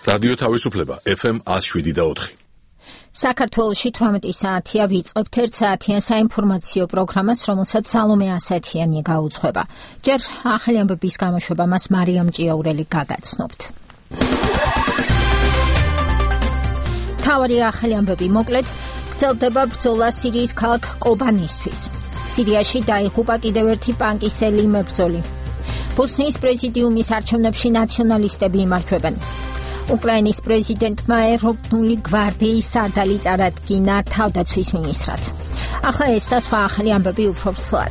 რადიო თავისუფლება FM 107.4. საქართველოში 18 საათია ვიწყებთ 1 საათიან საინფორმაციო პროგრამას, რომელსაც სალომე ასათიანი გაუძღვება. ჯერ ახალი ამბების გამოშვება მას მარიამ ჭიაურელი გაგაცნობთ. თავარი ახალი ამბები მოკლედ, გრძელდება ბრძოლა სირიის ქალაქ კობანისთვის. სირიაში დაიღუპა კიდევ ერთი პანკისელი მებრძოლი. ბოსნიის პრეზიდიუმის არჩევნებში ნაციონალისტები იმარჯვებენ. უკრაინის პრეზიდენტმა ეროვნული გვარდიის სარდალი წარადგინა თავდაცვის მინისტრად. ახლა ეს და სხვა ახალი ამბები უფრო სლად.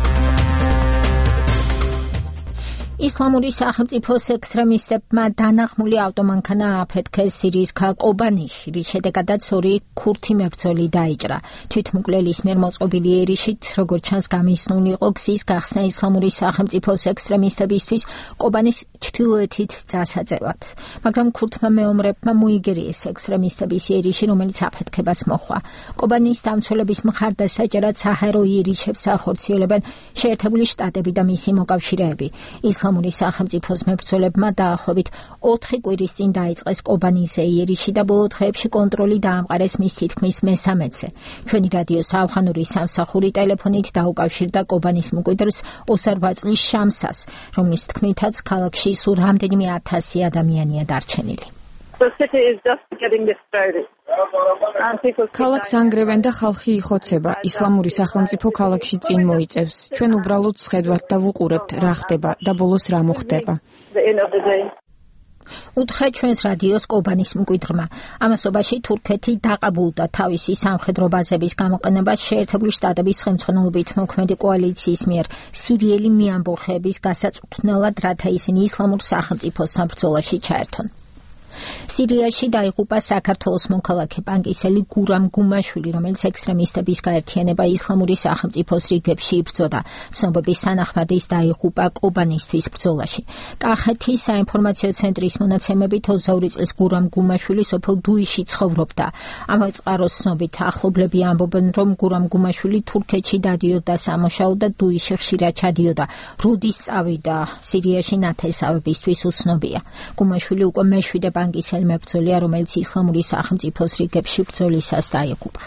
ისლამური სახელმწიფოს ექსტრემისტებმა დანახმული ავტომანქანა აფეთქეს სირიის ქალაქ კობანიშში, რის შედეგადაც 2 ქურთი მებრძოლი დაიჭრა. თვითმკვლელის მიერ მოწყობილი ერიშით, როგორც ჩანს, გამიზნული იყო გზის გახსნა ისლამური სახელმწიფოს ექსტრემისტებისთვის კობანის ჩრდილოეთით წასაძევად. მაგრამ ქურთმა მეომრებმა მოიგერიეს ექსტრემისტების ერიში, რომელიც აფეთქებას მოჰყვა. კობანის დამცველების მხარდასაჭერად საჰაერო იერიშებს ახორციელებენ შეერთებული შტატები და მისი მოკავშირეები. ისლამური სახელმწიფოს მებრძოლებმა დაახლოებით 4 კვირის წინ დაიწყეს კობანის ერიში და ბოლო დღეებში კონტროლი დაამყარეს მის თითქმის მესამედზე. ჩვენი რადიოს ავღანური სამსახური ტელეფონით დაუკავშირდა კობანის მკვიდრს ოსარვა წლის შამსას, რომლის თქმითაც ქალაქში სულ რამდენიმე 1000 ადამიანია დარჩენილი. ქალაქს ანგრევენ და ხალხი იხოცება. ისლამური სახელმწიფო ქალაქში წინ მოიწევს. ჩვენ უბრალოდ სხედვართ და ვუყურებთ რა ხდება და ბოლოს რა მოხდება. უთხრა ჩვენს რადიოს კობანის მკვიდრმა. ამასობაში თურქეთი დაყაბულდა თავისი სამხედრო ბაზების გამოყენებას შეერთებული შტატების ხელმძღვანელობით მოქმედი კოალიციის მიერ სირიელი მეამბოხეების გასაწვრთნელად, რათა ისინი ისლამურ სახელმწიფოსთან ბრძოლაში ჩაერთონ. სირიაში დაიღუპა საქართველოს მოქალაქე პანკისელი გურამ გუმაშვილი, რომელიც ექსტრემისტების გაერთიანება ისლამური სახელმწიფოს რიგებში იბრძოდა. ცნობების თანახმად ის დაიღუპა კობანისთვის ბრძოლაში. კახეთის საინფორმაციო ცენტრის მონაცემებით 22 წლის გურამ გუმაშვილი სოფელ დუიში ცხოვრობდა. ამავე წყაროს ცნობით ახლობლები ამბობენ, რომ გურამ გუმაშვილი თურქეთში დადიოდა სამუშაოდ და დუიში ხშირად ჩადიოდა. როდის წავიდა სირიაში ნათესავებისთვის უცნობია. გუმაშვილი უკვე მე-7 პანკისელი მებრძოლია, რომელიც ისლამური სახელმწიფოს რიგებში ბრძოლისას დაიღუპა.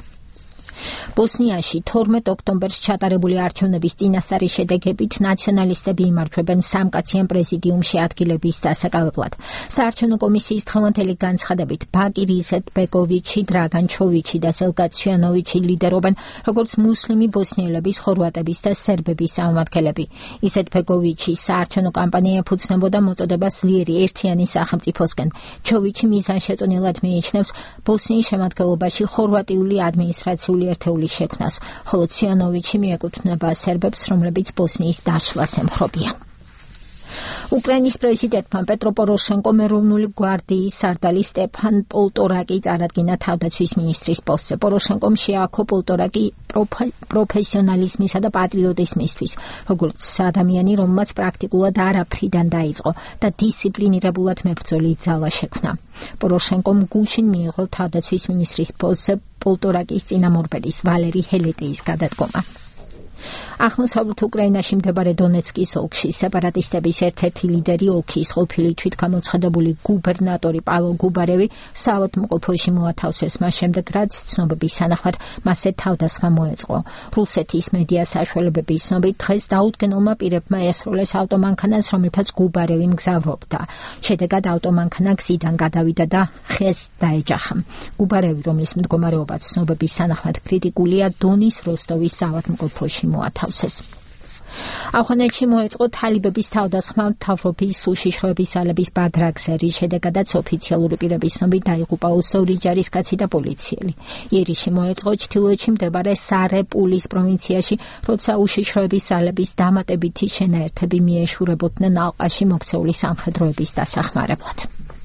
ბოსნიაში 12 ოქტომბერს ჩატარებული არჩევნების წინასწარი შედეგებით ნაციონალისტები იმარჯვებენ სამკაციან პრეზიდიუმში ადგილების დასაკავებლად. საარჩევნო კომისიის დღევანდელი განცხადებით ბაკირ იზეტბეკოვიჩი, დრაგან ჩოვიჩი და ზელგად ცვიანოვიჩი ლიდერობენ როგორც მუსლიმი ბოსნიელების, ხორვატების და სერბების წარმომადგენლები. იზეტბეკოვიჩის საარჩევნო კამპანია ეფუძნებოდა მოწოდებას ძლიერი ერთიანი სახელმწიფოსკენ. ჩოვიჩი მიზანშეწონილად მიიჩნევს ბოსნიის შემადგენლობაში ხორვატიული ადმინისტრაციული ერთეულის შექმნას, ხოლო ცვიანოვიჩი მიეკუთვნება სერბებს, რომლებიც ბოსნიის დაშლას ემხრობიან. უკრაინის პრეზიდენტმა პეტრო პოროშენკომ ეროვნული გვარდიის სარდალი სტეფან პოლტორაკი წარადგინა თავდაცვის მინისტრის პოსტზე. პოროშენკომ შეაქო პოლტორაკი პროფესიონალიზმისა და პატრიოტიზმისთვის, როგორც ადამიანი, რომელმაც პრაქტიკულად არაფრიდან დაიწყო და დისციპლინირებულად მებრძოლი ძალა შექმნა. პოროშენკომ გუშინ მიიღო თავდაცვის მინისტრის პოსტზე პოლტორაკის წინამორბედის ვალერი ჰელეტეის გადადგომა. აღმოსავლეთ უკრაინაში მდებარე დონეცკის ოლქში სეპარატისტების ერთ-ერთი ლიდერი, ოლქის ყოფილი თვითგამოცხადებული გუბერნატორი პაველო გუბარევი საავადმყოფოში მოათავსეს მას შემდეგ, რაც ცნობების თანახმად მასზე თავდასხმა მოეწყო. რუსეთის მედია საშუალებების ცნობით, დღეს დაუდგენელმა პირებმა ესროლეს ავტომანქანას, რომელთაც გუბარევი მგზავრობდა. შედეგად ავტომანქანა გზიდან გადავიდა და ხეს დაეჯახა. გუბარევი, რომლის მდგომარეობაც ცნობების თანახმად კრიტიკულია, დონის როსტოვის საავადმყოფოში მოათავსეს. ავღანეთში მოეწყო თალიბების თავდასხმა მთავრობის უშიშროების ძალების ბადრაგზე, რის შედეგადაც ოფიციალური პირების ცნობით დაიღუპა 22 ჯარისკაცი და პოლიციელი. იერიში მოეწყო ჩრდილოეთში მდებარე სარე-პულის პროვინციაში, როცა უშიშროების ძალების დამატებითი შენაერთები მიეშურებოდნენ ალყაში მოქცეული სამხედროების დასახმარებლად.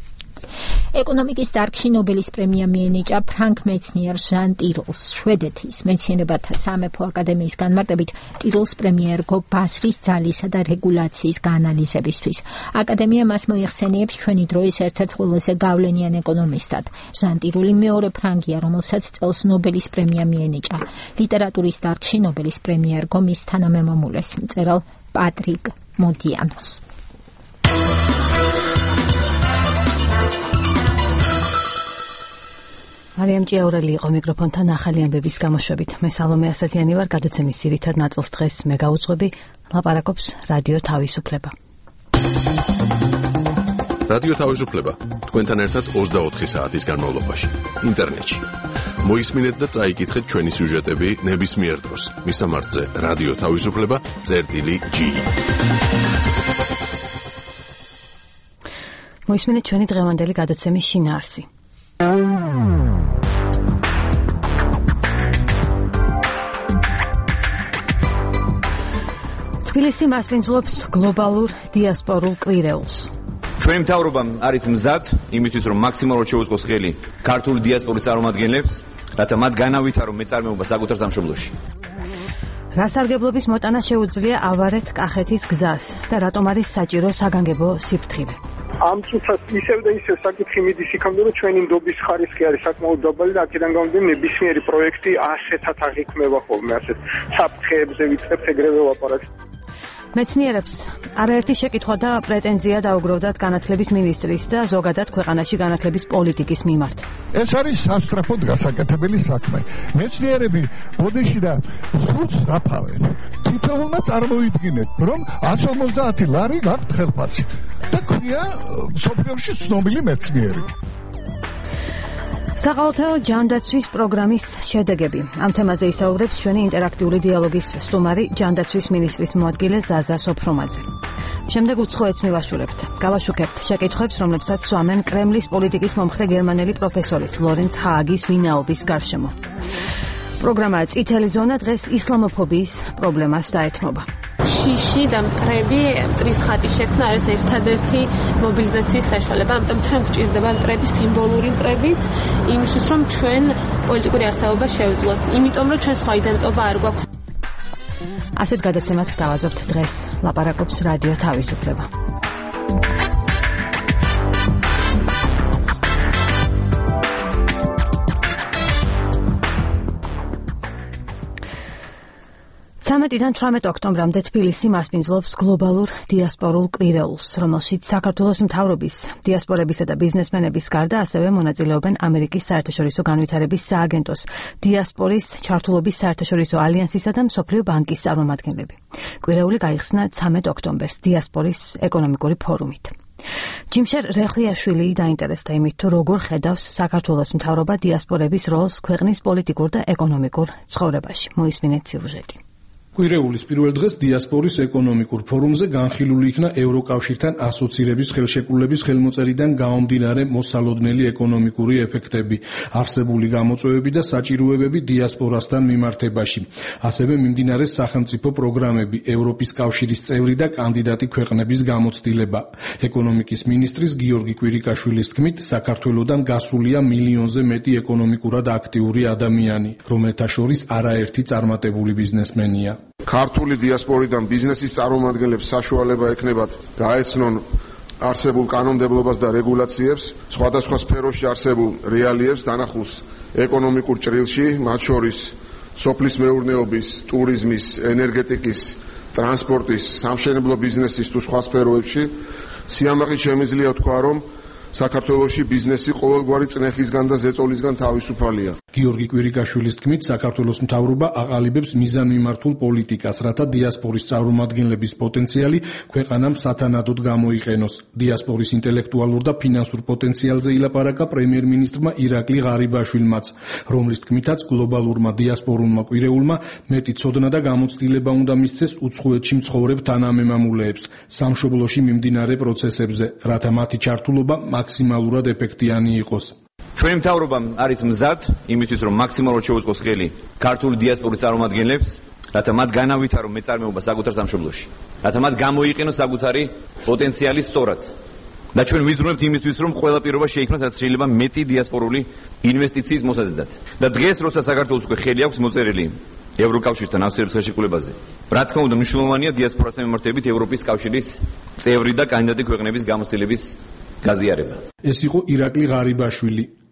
ეკონომიკის დარგში ნობელის პრემია მიენიჭა ფრანკ მეცნიერ ჟან ტიროლს. შვედეთის მეცნიერებათა სამეფო აკადემიის განმარტებით ტიროლს პრემია ერგო ბაზრის ძალისა და რეგულაციის გაანალიზებისთვის. აკადემია მას მოიხსენიებს ჩვენი დროის ერთ-ერთ ყველაზე გავლენიან ეკონომისტად. ჟან ტიროლი მეორე ფრანგია, რომელსაც წელს ნობელის პრემია მიენიჭა. ლიტერატურის დარგში ნობელის პრემია ერგო მის თანამემამულეს, მწერალ პატრიკ მოდიანოს. მარიამ ჭიაურელი იყო მიკროფონთან ახალი ამბების გამოშვებით. მე სალომე ასათიანი ვარ, გადაცემის ძირითად ნაწილს დღეს მე გავუძღვები, ლაპარაკობს რადიო თავისუფლება. რადიო თავისუფლება თქვენთან ერთად 24 საათის განმავლობაში ინტერნეტში. მოისმინეთ და წაიკითხეთ ჩვენი სიუჟეტები ნებისმიერ დროს. მისამართზე რადიო თავისუფლება.gi. მოისმინეთ ჩვენი დღევანდელი გადაცემის შინაარსი. თბილისი მასპინძლობს გლობალურ დიასპორულ კვირეულს. ჩვენი მთავრობამ არის მზად იმისთვის, რომ მაქსიმალურად შეუწყოს ხელი ქართული დიასპორის წარმომადგენლებს, რათა მათ განავითარონ მეწარმეობა საკუთარ სამშობლოში. რა სარგებლობის მოტანა შეუძლია ავარეთ კახეთის გზას და რატომ არის საჭირო საგანგებო სიფრთხილე? ამ წუთას ისევ და ისევ საკითხი მიდის იქამდე, რომ ჩვენი ნდობის ხარისხი არის საკმაოდ დაბალი და აქედან გამომდინარე ნებისმიერი პროექტი ასეთად აღიქმება ხოლმე, ასეთ საფრთხეებზე ვიწყებთ ეგრევე ლაპარაკს. მეცნიერებს არაერთი შეკითხვა და პრეტენზია დაუგროვდათ განათლების მინისტრის და ზოგადად ქვეყანაში განათლების პოლიტიკის მიმართ. ეს არის სასწრაფოდ გასაკეთებელი საქმე. მეცნიერები ბოდიში და სულს დაფავენ. თითოეულმა წარმოიდგინეთ, რომ 150 ლარი გაქვთ ხელფასი და ქვია სოფიოში ცნობილი მეცნიერი. საყოველთაო ჯანდაცვის პროგრამის შედეგები. ამ თემაზე ისაუბრებს ჩვენი ინტერაქტიული დიალოგის სტუმარი ჯანდაცვის მინისტრის მოადგილე ზაზა სოფრომაძე. შემდეგ უცხოეთს მივაშურებთ. გავაშუქებთ შეკითხვებს, რომლებსაც სვამენ კრემლის პოლიტიკის მომხრე გერმანელი პროფესორის ლორენც ჰააგის ვინაობის გარშემო. პროგრამა წითელი ზონა დღეს ისლამოფობიის პრობლემას დაეთმობა. შიში და მტრები, მტრის ხატის შექმნა არის ერთადერთი მობილიზაციის საშუალება, ამიტომ ჩვენ გვჭირდება მტრები, სიმბოლური მტრებიც, იმისთვის რომ ჩვენ პოლიტიკური არსებობა შევძლოთ, იმიტომ რომ ჩვენ სხვა იდენტობა არ გვაქვს. ასეთ გადაცემას გავაზობთ დღეს, ლაპარაკობს რადიო თავისუფლება. სამედიდან 18 ოქტომბრამდე თბილისი მასპინძლობს გლობალურ დიასპორულ კვირეულს, რომელშიც საქართველოს მთავრობის, დიასპორებისა და ბიზნესმენების გარდა ასევე მონაწილეობენ ამერიკის საერთაშორისო განვითარების სააგენტოს, დიასპორის ჩართულობის საერთაშორისო ალიანსისა და მსოფლიო ბანკის წარმომადგენლები. კვირეული გაიხსნა 13 ოქტომბერს დიასპორის ეკონომიკური ფორუმით. ჯიმშერ რეხვიაშვილი დაინტერესდა იმით, თუ როგორ ხედავს საქართველოს მთავრობა დიასპორების როლს ქვეყნის პოლიტიკურ და ეკონომიკურ ცხოვრებაში. მოისმინეთ სიუჟეტი. კვირეულის პირველ დღეს დიასპორის ეკონომიკურ ფორუმზე განხილული იქნა ევროკავშირთან ასოცირების ხელშეკრულების ხელმოწერიდან გამომდინარე მოსალოდნელი ეკონომიკური ეფექტები, არსებული გამოწვევები და საჭიროებები დიასპორასთან მიმართებაში. ასევე მიმდინარე სახელმწიფო პროგრამები, ევროპის კავშირის წევრი და კანდიდატი ქვეყნების გამოცდილება. ეკონომიკის მინისტრის გიორგი კვირიკაშვილის თქმით, საქართველოდან გასულია მილიონზე მეტი ეკონომიკურად აქტიური ადამიანი, რომელთა შორის არაერთი წარმატებული ბიზნესმენია. ქართული დიასპორიდან ბიზნესის წარმომადგენლებს საშუალება ექნებათ გაეცნონ არსებულ კანონმდებლობას და რეგულაციებს, სხვადასხვა სფეროში არსებულ რეალიებს დანახულს ეკონომიკურ ჭრილში, მათ შორის სოფლის მეურნეობის, ტურიზმის, ენერგეტიკის, ტრანსპორტის, სამშენებლო ბიზნესის თუ სხვა სფეროებში. სიამაყით შემიძლია თქვა, რომ საქართველოში ბიზნესი ყოველგვარი წნეხისგან და ზეწოლისგან თავისუფალია. გიორგი კვირიკაშვილის თქმით, საქართველოს მთავრობა აყალიბებს მიზანმიმართულ პოლიტიკას, რათა დიასპორის წარმომადგენლების პოტენციალი ქვეყანამ სათანადოდ გამოიყენოს. დიასპორის ინტელექტუალურ და ფინანსურ პოტენციალზე ილაპარაკა პრემიერ-მინისტრმა ირაკლი ღარიბაშვილმაც, რომლის თქმითაც გლობალურმა დიასპორულმა კვირეულმა მეტი ცოდნა და გამოცდილება უნდა მისცეს უცხოეთში მცხოვრებ თანამემამულეებს სამშობლოში მიმდინარე პროცესებზე, რათა მათი ჩართულობა მაქსიმალურად ეფექტიანი იყოს. ჩვენი მთავრობამ არის მზად იმისთვის, რომ მაქსიმალურად შეუწყოს ხელი ქართული დიასპორის წარმომადგენლებს, რათა მათ განავითარონ მეწარმეობა საკუთარ სამშობლოში, რათა მათ გამოიყენოს საკუთარი პოტენციალი სწორად. და ჩვენ ვიზრუნებთ იმისთვის, რომ ყველა პირობა შეიქმნას, რაც შეიძლება მეტი დიასპორული ინვესტიციის მოსაზიდად. და დღეს, როცა საქართველოს უკვე ხელი აქვს მოწერილი ევროკავშირთან ასოცირების ხელშეკრულებაზე, რა თქმა უნდა, მნიშვნელოვანია დიასპორასთან მიმართებით ევროპის კავშირის წევრი და კანდიდატი ქვეყნების გამოცდილების გაზიარება. ეს იყო ირაკლი ღარიბაშვილი.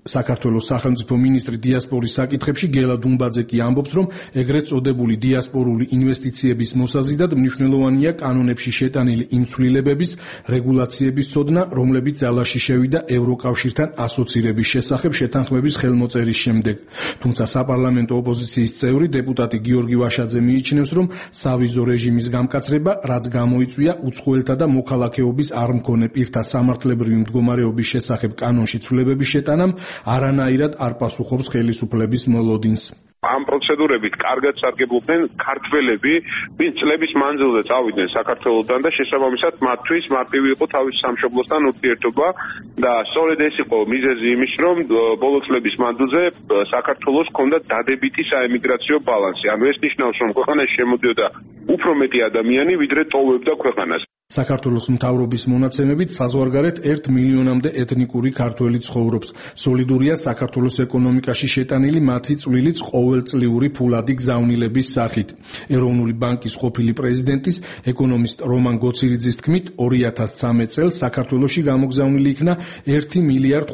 საქართველოს სახელმწიფო მინისტრი დიასპორის საკითხებში გელა დუმბაძე კი ამბობს, რომ ეგრეთ წოდებული დიასპორული ინვესტიციების მოსაზიდად მნიშვნელოვანია კანონებში შეტანილი იმ ცვლილებების, რეგულაციების ცოდნა, რომლებიც ძალაში შევიდა ევროკავშირთან ასოცირების შესახებ შეთანხმების ხელმოწერის შემდეგ. თუმცა საპარლამენტო ოპოზიციის წევრი დეპუტატი გიორგი ვაშაძე მიიჩნევს, რომ სავიზო რეჟიმის გამკაცრება, რაც გამოიწვია უცხოელთა და მოქალაქეობის არ მქონე პირთა სამართლებრივი მდგომარეობის შესახებ კანონში ცვლილებების შეტანამ არანაირად არ პასუხობს ხელისუფლების მოლოდინს. ამ პროცედურებით კარგად სარგებლობდნენ ქართველები, ვინც წლების მანძილზე წავიდნენ საქართველოსთან და შესაბამისად მათთვის მარტივი იყო თავის სამშობლოსთან ურთიერთობა და სწორედ ეს იყო მიზეზი იმის, რომ ბოლო წლების მანძილზე საქართველოს ჰქონდა დადებითი საემიგრაციო ბალანსი. ანუ ეს ნიშნავს, რომ ქვეყანაში შემოდიოდა უფრო მეტი ადამიანი, ვიდრე ტოვებდა ქვეყანას. საქართველოს მთავრობის მონაცემებით საზღვარგარეთ 1 მილიონამდე ეთნიკური ქართველი ცხოვრობს. სოლიდურია საქართველოს ეკონომიკაში შეტანილი მათი წვლილიც ყოველწლიური ფულადი გზავნილების სახით. ეროვნული ბანკის ყოფილი პრეზიდენტის ეკონომისტ რომან გოცირიძის თქმით, 2013 წელს საქართველოში გამოგზავნილი იქნა 1 მილიარდ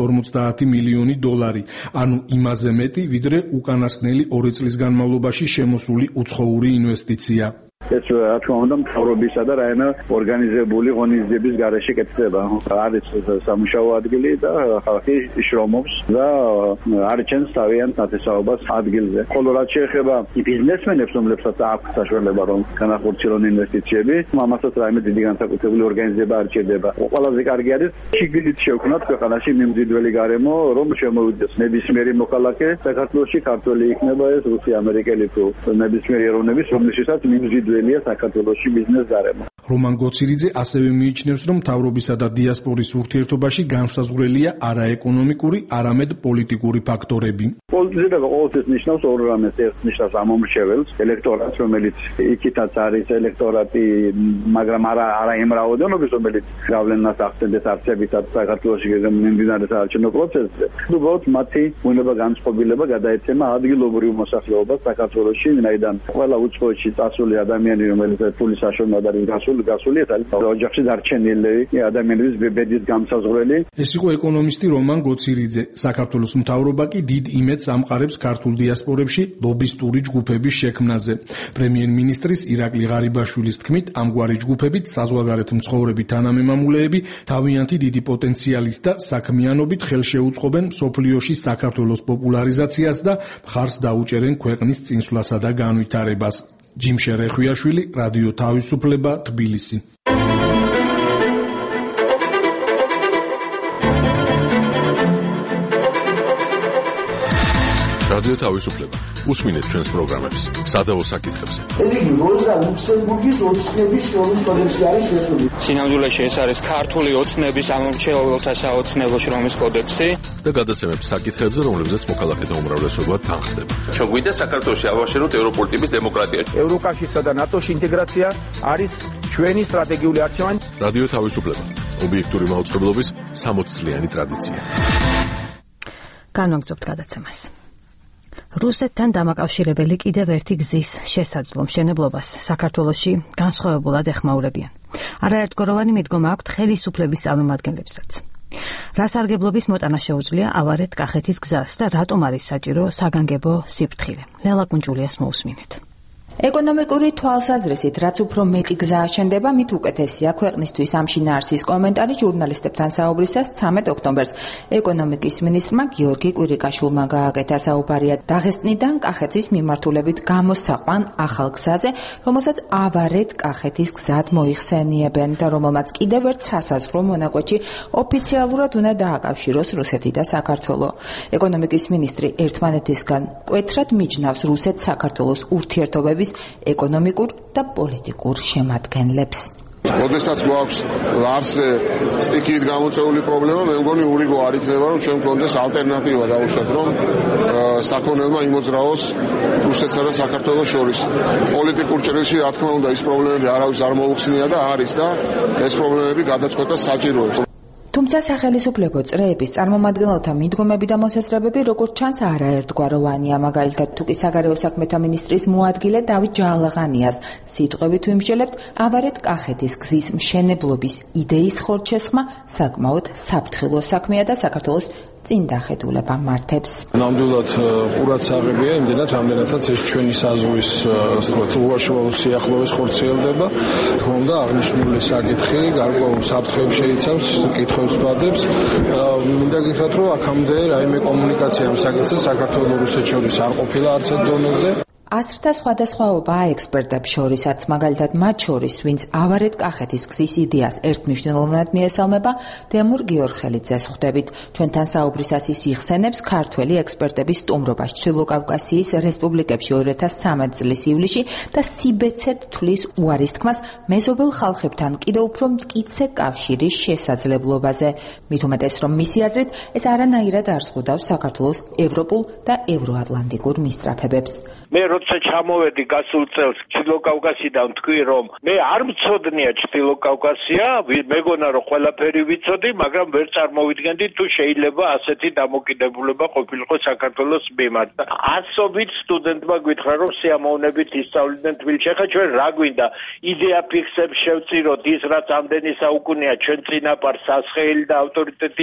550 მილიონი დოლარი, ანუ იმაზე მეტი, ვიდრე უკანასკნელი 2 წლის განმავლობაში შემოსული უცხოური ინვესტიცია. ეს რა თქმა უნდა მთავრობისა და რაიმე ორგანიზებული ღონისძიების გარეშე კეთდება. არის სამუშაო ადგილი და ხალხი შრომობს და არჩენს თავიანთ ნათესაობას ადგილზე. ხოლო რაც შეეხება ბიზნესმენებს, რომლებსაც აქვს საშუალება რომ განახორციელონ ინვესტიციები, ამასაც რაიმე დიდი განსაკუთრებული ორგანიზება არ ჭირდება. ყველაზე კარგი არის შიგნით შევქმნათ ქვეყანაში მიმზიდველი გარემო, რომ შემოვიდეს ნებისმიერი მოქალაქე საქართველოში, ქართველი იქნება ეს რუსი, ამერიკელი თუ ნებისმიერი ეროვნების, რომლისთვისაც მიმზიდველი საქართველოში ბიზნეს გარემო. რომან გოცირიძე ასევე მიიჩნევს, რომ მთავრობისა და დიასპორის ურთიერთობაში განსაზღვრელია არა ეკონომიკური, არამედ პოლიტიკური ფაქტორები. პოლიტიზება ყოველთვის ნიშნავს ორ რამეს. ერთ ნიშნავს ამომრჩეველს, ელექტორატს, რომელიც იქითაც არის ელექტორატი, მაგრამ არა იმ რაოდენობის, რომელიც გავლენას ახდენდეს არჩევითაც საქართველოში მიმდინარე საარჩევნო პროცესზე. უბრალოდ მათი უნება განწყობილება გადაეცემა ადგილობრივ მოსახლეობას საქართველოში, ვინაიდან ყველა უცხოეთში წასული ადამიანი, რომელიც ფულის საშუალებლად არის გასული, ეს არის ოჯახში დარჩენილი ადამიანების ბედის გამსაზღვრელი. ეს იყო ეკონომისტი რომან გოცირიძე. საქართველოს მთავრობა კი დიდ იმედს ამყარებს ქართულ დიასპორებში ლობისტური ჯგუფების შექმნაზე. პრემიერ-მინისტრის ირაკლი ღარიბაშვილის თქმით, ამგვარი ჯგუფებით საზღვარგარეთ მცხოვრები თანამემამულეები თავიანთი დიდი პოტენციალით და საქმიანობით ხელშეუწყობენ მსოფლიოში საქართველოს პოპულარიზაციას და მხარს დაუჭერენ ქვეყნის წინსვლასა და განვითარებას. ჯიმშე რეხვიაშვილი, რადიო თავისუფლება, თბილისი. რადიო თავისუფლება. უსმინეთ ჩვენს პროგრამებს, სადავო საკითხებზე. ეს იგი როზა ლუქსემბურგის ოცნების შრომის კოდექსი არის შესული. სინამდვილეში ეს არის ქართული ოცნების ამომრჩეველთა საოცნებო შრომის კოდექსი და გადაცემებს საკითხებზე, რომლებზეც მოქალაქეთა უმრავლესობა თანხდება. ჩვენ გვინდა საქართველოში ავაშენოთ ევროპული ტიპის დემოკრატია. ევროკავშირსა და ნატოში ინტეგრაცია არის ჩვენი სტრატეგიული არჩევანი. რადიო თავისუფლება. ობიექტური მაუწყებლობის 60 წლიანი ტრადიცია. განვაგრძობთ გადაცემას. რუსეთთან დამაკავშირებელი კიდევ ერთი გზის შესაძლო მშენებლობას საქართველოში განსხვავებულად ეხმაურებიან. არაერთგვაროვანი მიდგომა აქვთ ხელისუფლების წარმომადგენლებსაც. რა სარგებლობის მოტანა შეუძლია ავარეთ-კახეთის გზას და რატომ არის საჭირო საგანგებო სიფრთხილე? ლელა კუნჯულიას მოусმინეთ. ეკონომიკური თვალსაზრისით, რაც უფრო მეტი გზა აშენდება, მით უკეთესია ქვეყნისთვის. ამ შინაარსის კომენტარი ჟურნალისტებთან საუბრისას 13 ოქტომბერს ეკონომიკის მინისტრმა გიორგი კვირიკაშვილმა გააკეთა. საუბარია დაღესტნიდან კახეთის მიმართულებით გამოსაყვან ახალ გზაზე, რომელსაც ავარეთ-კახეთის გზად მოიხსენიებენ და რომელმაც კიდევ ერთ სასაზღვრო მონაკვეთში ოფიციალურად უნდა დააკავშიროს რუსეთი და საქართველო. ეკონომიკის მინისტრი ერთმანეთისგან მკვეთრად მიჯნავს რუსეთ-საქართველოს ურთიერთობების ეკონომიკურ და პოლიტიკურ შემადგენლებს. როდესაც გვაქვს ლარსზე სტიქიით გამოწეული პრობლემა, მე მგონი ურიგო არ იქნება, რომ ჩვენ გვქონდეს ალტერნატივა დაუშვათ, რომ საქონელმა იმოძრაოს რუსეთსა და საქართველოს შორის. პოლიტიკურ ჭრილში, რა თქმა უნდა, ის პრობლემები არავის არ მოუხსნია და არის და ეს პრობლემები გადაწყვეტა საჭიროებს. თუმცა სახელისუფლებო წრეების წარმომადგენელთა მიდგომები და მოსაზრებები როგორც ჩანს არაერთგვაროვანია. მაგალითად, თუკი საგარეო საქმეთა მინისტრის მოადგილე დავით ჯალაღანიას სიტყვებით ვიმსჯელებთ, ავარეთ-კახეთის გზის მშენებლობის იდეის ხორცშესხმა საკმაოდ საფრთხილო საქმეა და საქართველოს წინდახედულება მართებს. ნამდვილად ყურადსაღებია იმდენად, რამდენადაც ეს ჩვენი საზღვის უშუალო სიახლოვეს ხორციელდება. თქმა უნდა, აღნიშნული საკითხი გარკვეულ საფრთხეებს შეიცავს, კითხვებს ბადებს. მინდა გითხრათ, რომ აქამდე რაიმე კომუნიკაცია ამ საკითხზე საქართველოს რუსეთს შორის არ ყოფილა არც ერთ დონეზე. აზრთა სხვადასხვაობაა ექსპერტებს შორისაც, მაგალითად მათ შორის, ვინც ავარეთ კახეთის გზის იდეას ერთმნიშვნელოვნად მიესალმება, დემურ გიორხელიძეს ხვდებით. ჩვენთან საუბრისას ის იხსენებს ქართველი ექსპერტების სტუმრობას ჩრდილო კავკასიის რესპუბლიკებში 2013 წლის ივლისში და სიბეცეთ თვლის უარის თქმას მეზობელ ხალხებთან კიდევ უფრო მტკიცე კავშირის შესაძლებლობაზე. მით უმეტეს, რომ მისი აზრით ეს არანაირად არ ზღუდავს საქართველოს ევროპულ და ევროატლანტიკურ მისწრაფებებს. როცა ჩამოვედი გასულ წელს ჩრდილო კავკასიიდან თქვი რომ მე არ მწოდნია ჩრდილო კავკასია, მეგონა რომ ყველაფერი ვიცოდი, მაგრამ ვერ წარმოვიდგენდი თუ შეიძლება ასეთი დამოკიდებულება ყოფილიყო საქართველოს მიმართ. ასობით სტუდენტმა გითხრა რომ სიამოვნებით ისწავლიდნენ თბილისში. ხა ჩვენ რა გვინდა? იდეა ფიქსებს შევწიროთ ის რაც ამდენი საუკუნეა ჩვენ წინაპარ სასხეელი და ავტორიტეტი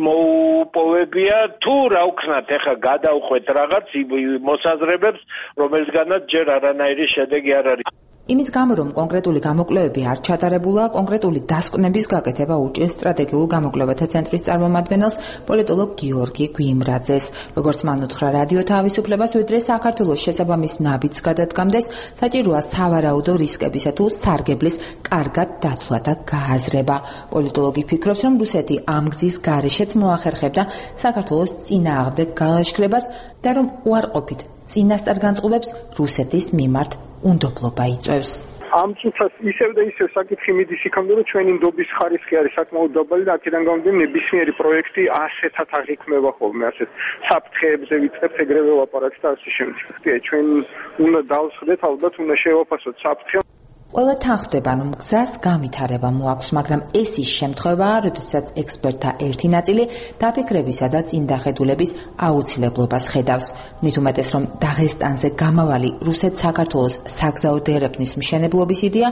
მოუპოვებია თუ რა ვქნათ? ხა გადავხვეთ რაღაც მოსაზრებებს რომელსგანაც ჯერ არანაირი შედეგი არ არის. იმის გამო, რომ კონკრეტული გამოკვლევები არ ჩატარებულა, კონკრეტული დასკვნების გაკეთება უჭირს სტრატეგიულ გამოკვლევათა ცენტრის წარმომადგენელს, პოლიტოლოგ გიორგი გვიმრაძეს. როგორც მან უთხრა რადიო თავისუფლებას, ვიდრე საქართველოს შესაბამის ნაბიჯს გადადგამდეს, საჭიროა სავარაუდო რისკებისა თუ სარგებლის კარგად დათვლა და გააზრება. პოლიტოლოგი ფიქრობს, რომ რუსეთი ამ გზის გარეშეც მოახერხებდა საქართველოს წინააღმდეგ გალაშქრებას და რომ უარყოფით წინასწარ განწყობებს რუსეთის მიმართ უნდობლობა იწვევს. ამ წუთას ისევ და ისევ საკითხი მიდის იქამდე, რომ ჩვენი ნდობის ხარისხი არის საკმაოდ დაბალი და აქედან გამომდინარე ნებისმიერი პროექტი ასეთად აღიქმება ხოლმე, ასეთ საფრთხეებზე ვიწყებთ ეგრევე ლაპარაკს და ასე შემდეგ. ჩვენ უნდა დავსხდეთ, ალბათ უნდა შევაფასოთ საფრთხე. ყველა თან ხვდება, რომ გზას განვითარება მოაქვს, მაგრამ ეს ის შემთხვევაა, როდესაც ექსპერტთა ერთი ნაწილი დაფიქრებისა და წინდახედულების აუცილებლობას ხედავს. მით უმეტეს, რომ დაღესტანზე გამავალი რუსეთ-საქართველოს საგზაო დერეფნის მშენებლობის იდეა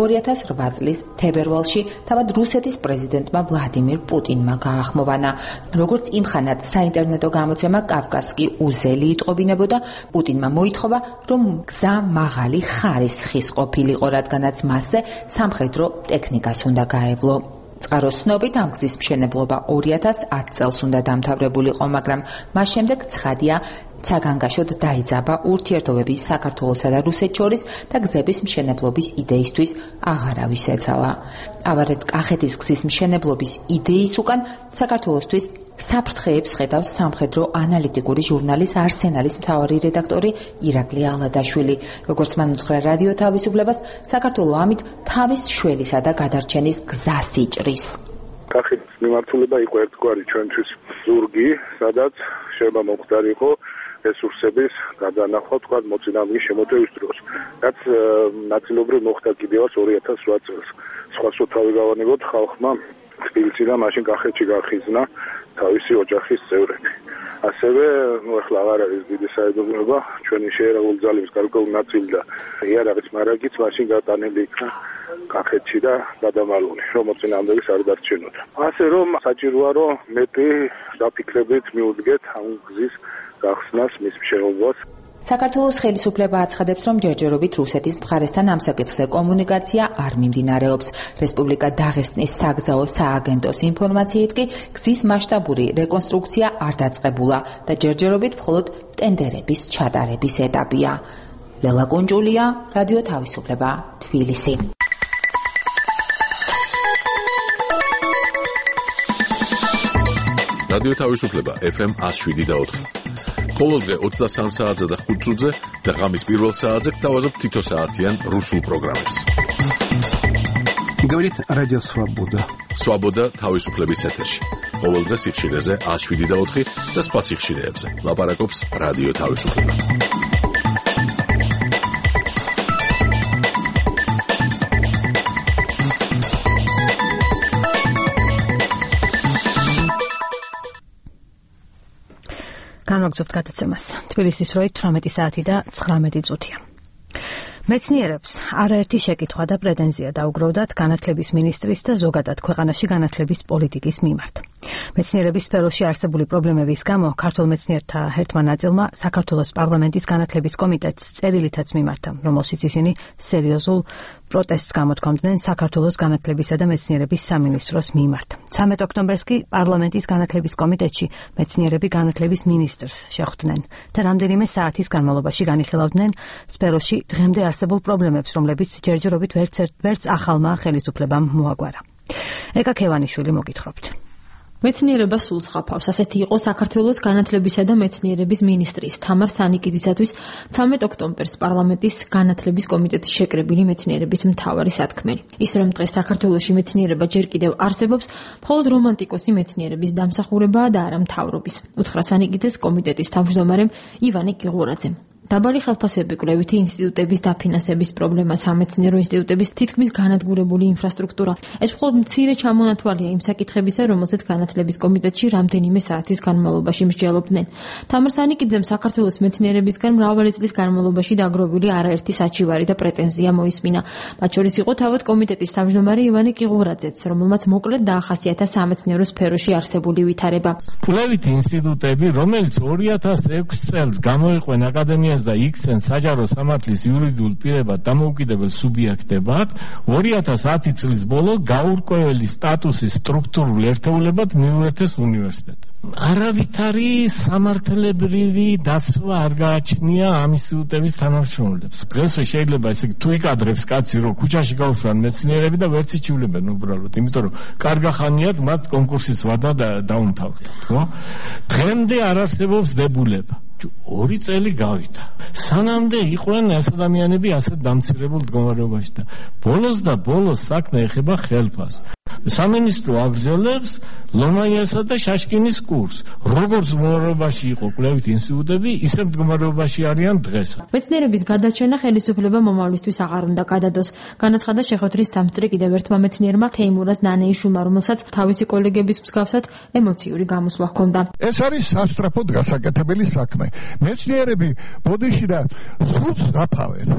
2008 წლის თებერვალში თავად რუსეთის პრეზიდენტმა ვლადიმირ პუტინმა გაახმოვანა. როგორც იმხანად საინტერნეტო გამოცემა კავკასკი უზელი იტყობინებოდა, პუტინმა მოითხოვა, რომ გზა მაღალი ხარისხის ყოფილიყო, რადგანაც მასზე სამხედრო ტექნიკას უნდა გაევლო. წყაროს ცნობით ამ გზის მშენებლობა 2010 წელს უნდა დამთავრებულიყო, მაგრამ მას შემდეგ ცხადია, საგანგაშოდ დაიძაბა ურთიერთობები საქართველოსა და რუსეთს შორის და გზების მშენებლობის იდეისთვის აღარავის ეცალა. ავარეთ კახეთის გზის მშენებლობის იდეის უკან საქართველოსთვის საფრთხეებს ხედავს სამხედრო ანალიტიკური ჟურნალის არსენალის მთავარი რედაქტორი ირაკლი ალადაშვილი. როგორც მან უთხრა რადიო თავისუფლებას, საქართველო ამით თავის შველისა და გადარჩენის გზას იჭრის. კახეთის მიმართულება იყო ერთგვარი ჩვენთვის ზურგი, სადაც შეიძლება მომხდარიყო რესურსების გადანახვა, თქვა მოწინააღმდეგის შემოტევის დროს. რაც ნაწილობრივ მოხდა კიდევაც 2008 წელს. სხვა სოთავი გავანებოთ ხალხმა თბილისში და მაშინ კახეთში გახიზნა თავისი ოჯახის წევრები. ასევე ახლა აღარ არის დიდი საერთოდ ჩვენი შეერაგული ძალების გარკვეული ნაწილი და იარაღის მარაგიც მაშინ გატანილი იქნა კახეთში და გადამალული, რომ მოწინააღმდეგეს არ დარჩენოდა. ასე რომ საჭიროა რომ მეტი დაფიქრებით მიუძგეთ ამ გზის გახსნას, მის მშენებლობას. საქართველოს ხელისუფლება აცხადებს, რომ ჯერჯერობით რუსეთის მხარესთან ამ საკითხზე კომუნიკაცია არ მიმდინარეობს. რესპუბლიკა დაღესტნის საგზაო სააგენტოს ინფორმაციით კი გზის მასშტაბური რეკონსტრუქცია არ დაწყებულა და ჯერჯერობით მხოლოდ ტენდერების ჩატარების ეტაპია. ლელა კუნჯულია, რადიო თავისუფლება, თბილისი. რადიო თავისუფლება FM 107.4. ყოველდღე 23 საათზე და 5 წუთზე და ღამის პირველ საათზე გთავაზობ თითო საათიან რუსულ პროგრამებს. Говорит Радио Свобода. Свобода თავისუფლების ეთერში. ყოველდღე სიხშირეზე 107.4 და სხვა სიხშირეებზე. ლაპარაკობს რადიო თავისუფლება. განვაგრძობთ გადაცემას. თბილისის როით 18 საათი და 19 წუთია. მეცნიერებს არაერთი შეკითხვა და პრეტენზია დაუგროვდათ განათლების მინისტრის და ზოგადად ქვეყანაში განათლების პოლიტიკის მიმართ. მეცნიერების სფეროში არსებული პრობლემების გამო ქართულ მეცნიერთა ერთმა ნაწილმა საქართველოს პარლამენტის განათლების კომიტეტს წერილითაც მიმართა, რომელშიც ისინი სერიოზულ პროტესტს გამოთქვამდნენ საქართველოს განათლებისა და მეცნიერების სამინისტროს მიმართ. 13 ოქტომბერს კი პარლამენტის განათლების კომიტეტში მეცნიერები განათლების მინისტრს შეხვდნენ და რამდენიმე საათის განმავლობაში განიხილავდნენ სფეროში დღემდე არსებულ პრობლემებს, რომლებიც ჯერჯერობით ვერც ახალმა ხელისუფლებამ მოაგვარა. ეკა ქევანიშვილი მოგითხრობთ. მეცნიერება სულს ხაფავს. ასეთი იყო საქართველოს განათლებისა და მეცნიერების მინისტრის თამარ სანიკიძისათვის 13 ოქტომბერს პარლამენტის განათლების კომიტეტის შეკრებილი მეცნიერების მთავარი სათქმელი. ის რომ დღეს საქართველოში მეცნიერება ჯერ კიდევ არსებობს, მხოლოდ რომანტიკოსი მეცნიერების დამსახურებაა და არა მთავრობის. უთხრა სანიკიძეს კომიტეტის თავმჯდომარემ ივანე კიღურაძემ. დაბალი ხელფასები, კვლევითი ინსტიტუტების დაფინანსების პრობლემა, სამეცნიერო ინსტიტუტების თითქმის განადგურებული ინფრასტრუქტურა. ეს მხოლოდ მცირე ჩამონათვალია იმ საკითხებისა, რომელსაც განათლების კომიტეტში რამდენიმე საათის განმავლობაში მსჯელობდნენ. თამარ სანიკიძემ საქართველოს მეცნიერებისგან მრავალი წლის განმავლობაში დაგროვილი არაერთი საჩივარი და პრეტენზია მოისმინა. მათ შორის იყო თავად კომიტეტის თავმჯდომარე ივანე კიღურაძეც, რომელმაც მოკლედ დაახასიათა სამეცნიერო სფეროში არსებული ვითარება. კვლევითი ინსტიტუტები, რომელიც 2006 წელს გამოიყვნენ აკადემიას და იქცენ საჯარო სამართლის იურიდიულ პირებად დამოუკიდებელ სუბიექტებად, 2010 წლის ბოლოს გაურკვეველი სტატუსის სტრუქტურულ ერთეულებად მიუერთეს უნივერსიტეტებს. არავითარი სამართლებრივი დაცვა არ გააჩნია ამ ინსტიტუტების თანამშრომლებს. დღესვე შეიძლება ესე თუ იკადრებს კაცი, რომ ქუჩაში გაუშვან მეცნიერები და ვერც იჩივლებენ უბრალოდ, იმიტომ რომ კარგახანიათ მათ კონკურსის ვადა დაუმთავრდათ, ხო? დღემდე არ არსებობს დებულება. 2 წელი გავიდა. სანამდე იყვნენ ეს ადამიანები ასეთ დამცირებულ მდგომარეობაში და ბოლოს საქმე ეხება ხელფასს. სამინისტრო აგრძელებს ლომაიასა და შაშკინის კურსს. როგორც მდგომარეობაში იყო კვლევითი ინსტიტუტები, ისე მდგომარეობაში არიან დღეს. მეცნიერების გადაჩენა ხელისუფლება მომავლისთვის აღარ უნდა გადადოს. განაცხადა შეხვედრის დამწრე კიდევ ერთმა მეცნიერმა თეიმურაზ ნანეიშვილმა, რომელსაც თავისი კოლეგების მსგავსად ემოციური გამოსვლა ჰქონდა. ეს არის სასწრაფოდ გასაკეთებელი საქმე. მეცნიერები ბოდიში და სულს დაფავენ.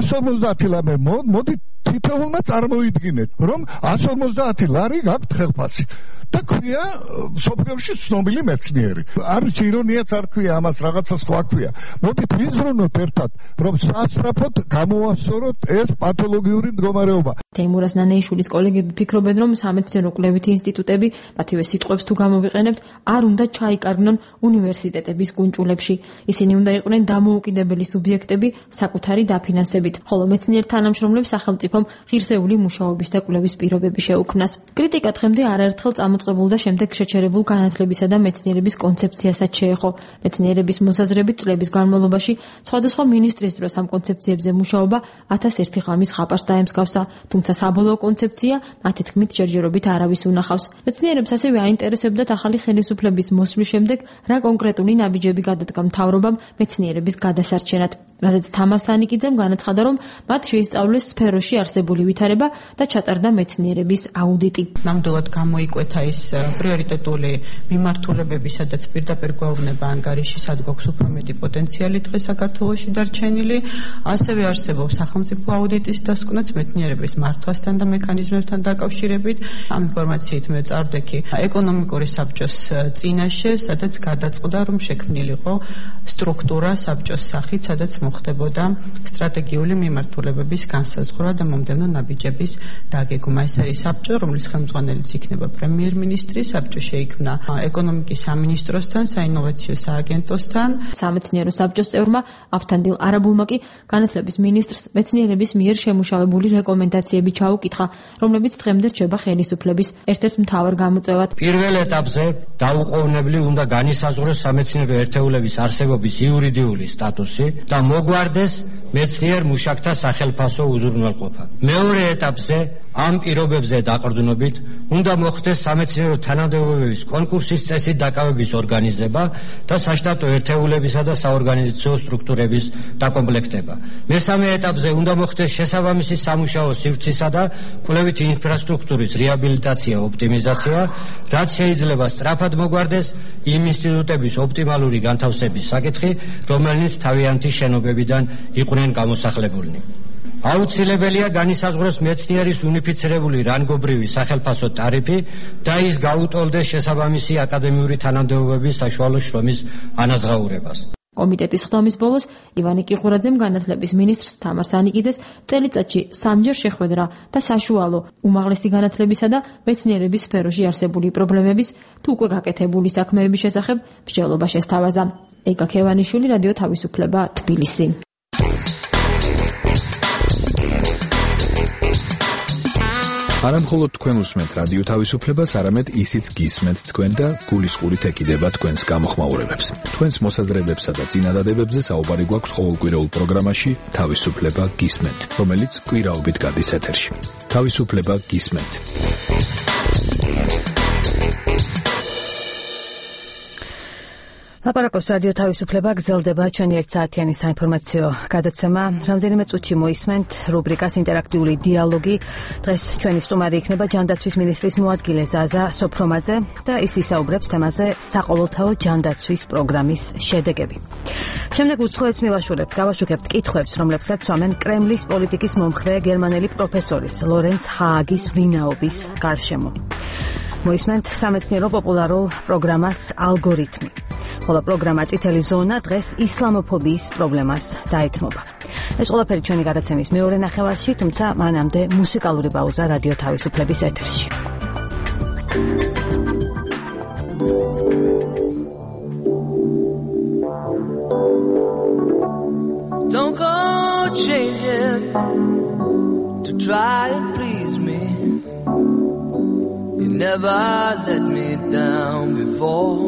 150 ლარი მოდი თითოეულმა წარმოიდგინეთ, რომ 150 ლარი გაქვთ ხელფასი. და ქვია სოფიოში ცნობილი მეცნიერი. არის ირონიაც არ ქვია, ამას რაღაცა სხვა ქვია. მოდით ვიზრუნოთ ერთად, რომ სასწრაფოდ გამოვასწოროთ ეს პათოლოგიური მდგომარეობა. თეიმურაზ ნანეიშვილის კოლეგები ფიქრობენ, რომ სამეცნიერო კვლევითი ინსტიტუტები, მათივე სიტყვებს თუ გამოვიყენებთ, არ უნდა ჩაიკარგნონ უნივერსიტეტების კუნჭულებში. ისინი უნდა იყვნენ დამოუკიდებელი სუბიექტები საკუთარი დაფინანსებით, ხოლო მეცნიერ თანამშრომლებს სახელმწიფომ ღირსეული მუშაობის და კვლევის პირობები შეუქმნას. კრიტიკა დღემდე არაერთხელ წამოწყებულ და შემდეგ შეჩერებულ განათლებისა და მეცნიერების კონცეფციასაც შეეხო. მეცნიერების მოსაზრებით წლების განმავლობაში სხვადასხვა მინისტრის დროს ამ კონცეფციებზე მუშაობა 1001 ღამის ხაპარს დაემსგავსა, თუმცა საბოლოო კონცეფცია მათი თქმით ჯერჯერობით არავის უნახავს. მეცნიერებს ასევე აინტერესებდათ ახალი ხელისუფლების მოსვლის შემდეგ რა კონკრეტული ნაბიჯები გადადგა მთავრობამ მეცნიერების გადასარჩენად. რაზეც თამარ სანიკიძემ განაცხადა, რომ მათ შეისწავლეს სფეროში არსებული ვითარება და ჩატარდა მეცნიერების აუდიტი. ნამდვილად გამოიკვეთა ის პრიორიტეტული მიმართულებები, სადაც პირდაპირ გვეუბნება ანგარიში, სად გვაქვს უფრო მეტი პოტენციალი დღეს საქართველოში დარჩენილი. ასევე არსებობს სახელმწიფო აუდიტის დასკვნაც მეცნიერების მართვასთან და მექანიზმებთან დაკავშირებით. ამ ინფორმაციით მე წარვდექი ეკონომიკური საბჭოს წინაშე, სადაც გადაწყდა, რომ შექმნილიყო სტრუქტურა საბჭოს სახით, სადაც მოხდებოდა სტრატეგიული მიმართულებების განსაზღვრა და მომდევნო ნაბიჯების დაგეგმა. ეს არის საბჭო, რომლის ხელმძღვანელიც იქნება პრემიერ-მინისტრი. საბჭო შეიქმნა ეკონომიკის სამინისტროსთან, საინოვაციო სააგენტოსთან. სამეცნიერო საბჭოს წევრმა ავთანდილ არაბულმა კი განათლების მინისტრს მეცნიერების მიერ შემუშავებული რეკომენდაციები ჩაუკითხა, რომლებიც დღემდე რჩება ხელისუფლების ერთ-ერთ მთავარ გამოწვევად. პირველ ეტაპზე დაუყოვნებლივ უნდა განისაზღვროს სამეცნიერო ერთეულების არსებობის იურიდიული სტატუსი და მოგვარდეს მეცნიერ მუშაკთა სახელფასო უზრუნველყოფა. მეორე ეტაპზე ამ პირობებზე დაყრდნობით უნდა მოხდეს სამეცნიერო თანამდებობების კონკურსის წესით დაკავების ორგანიზება და საშტატო ერთეულებისა და საორგანიზაციო სტრუქტურების დაკომპლექტება. მესამე ეტაპზე უნდა მოხდეს შესაბამისი სამუშაო სივრცისა და კვლევითი ინფრასტრუქტურის რეაბილიტაცია, ოპტიმიზაცია, რაც შეიძლება სწრაფად მოგვარდეს იმ ინსტიტუტების ოპტიმალური განთავსების საკითხი, რომელნიც თავიანთი შენობებიდან იყვნენ გამოსახლებულნი. აუცილებელია განისაზღვროს მეცნიერის უნიფიცირებული რანგობრივი სახელფასო ტარიფი და ის გაუტოლდეს შესაბამისი აკადემიური თანამდებობების საშუალო შრომის ანაზღაურებას. კომიტეტის ხდომის ბოლოს ივანე კიღურაძემ განათლების მინისტრს თამარ სანიკიძეს წელიწადში 3-ჯერ შეხვედრა და საშუალო უმაღლესი განათლებისა და მეცნიერების სფეროში არსებული პრობლემების თუ უკვე გაკეთებული საქმეების შესახებ მსჯელობა შესთავაზა. ეკა ქევანიშვილი, რადიო თავისუფლება, თბილისი. არამხოლოდ თქვენ უსმენთ რადიო თავისუფლებას, არამედ ისიც გისმენთ თქვენ და გულისყურით ეკიდება თქვენს გამოხმაურებებს. თქვენს მოსაზრებებსა და წინადადებებზე საუბარი გვაქვს ყოველკვირეულ პროგრამაში თავისუფლება გისმენთ, რომელიც კვირაობით გადის ეთერში. თავისუფლება გისმენთ. ლაპარაკობს რადიო თავისუფლება, გრძელდება ჩვენი 1 საათიანი საინფორმაციო გადაცემა. რამდენიმე წუთში მოისმენთ რუბრიკას ინტერაქტიული დიალოგი. დღეს ჩვენი სტუმარი იქნება ჯანდაცვის მინისტრის მოადგილე ზაზა სოფრომაძე და ის ისაუბრებს თემაზე საყოველთაო ჯანდაცვის პროგრამის შედეგები. შემდეგ უცხოეთს გავაშუქებთ კითხვებს, რომლებსაც სვამენ კრემლის პოლიტიკის მომხრე გერმანელი პროფესორის ლორენც ჰააგის ვინაობის გარშემო. მოისმენთ სამეცნიერო პოპულარულ პროგრამას ალგორითმი. ხოლო პროგრამა წითელი ზონა დღეს ისლამოფობიის პრობლემას დაეთმობა. ეს ყველაფერი ჩვენი გადაცემის მეორე ნახევარში, თუმცა მანამდე მუსიკალური პაუზა რადიო თავისუფლების ეთერში. Don't go changing to try and please me. You never let me down before.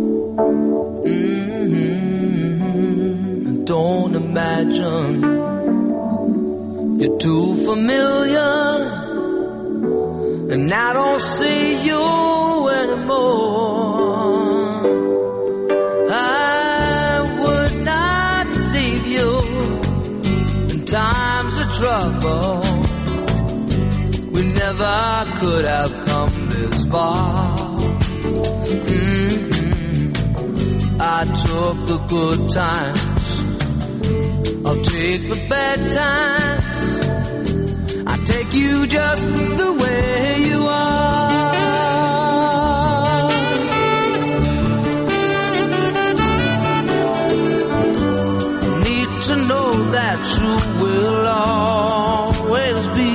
Don't imagine you're too familiar, and I don't see you anymore. I would not leave you in times of trouble. We never could have come this far. I took the good times, I'll take the bad times. I take you just the way you are. Need to know that you will always be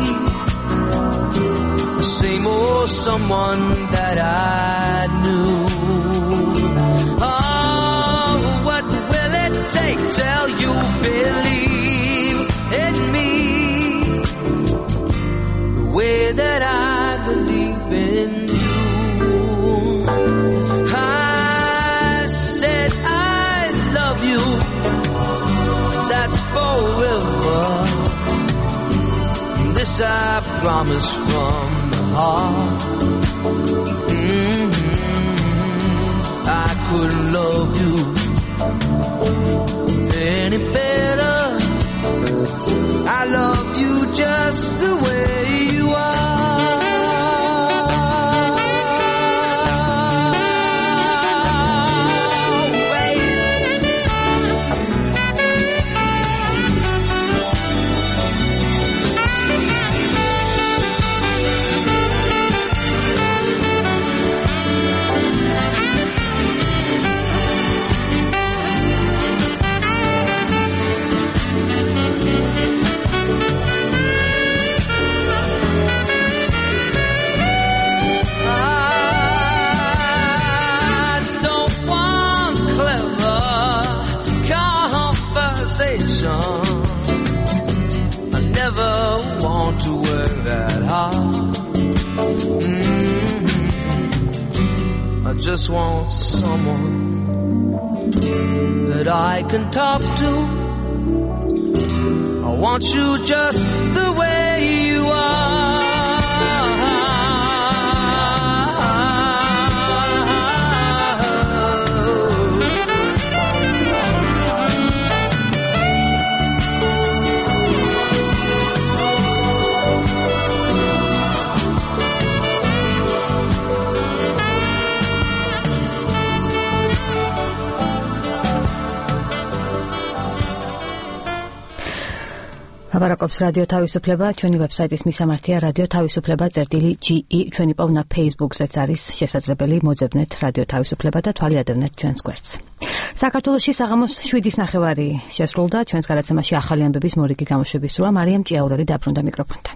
the same old someone that I knew. Tell you believe in me the way that I believe in you. I said I love you, that's forever. This I promise from the heart. I couldn't love you any better. I love you just the way you are. I just want someone that I can talk to. I want you just the way you are. ლაპარაკობს რადიო თავისუფლება, ჩვენი ვებსაიტის მისამართია radio-tavisupleba.ge, ჩვენი პოვნა Facebook-ზეც არის შესაძლებელი, მოძებნეთ რადიო თავისუფლება და თვალიადევნეთ ჩვენს გვერდს. საქართველოში საღამოს 7:30 შესრულდა, ჩვენს გადაცემაში ახალი ამბების მორიგი გამოშვების სურა, მარიამ ჭიაურელი დაბრუნდა მიკროფონთან.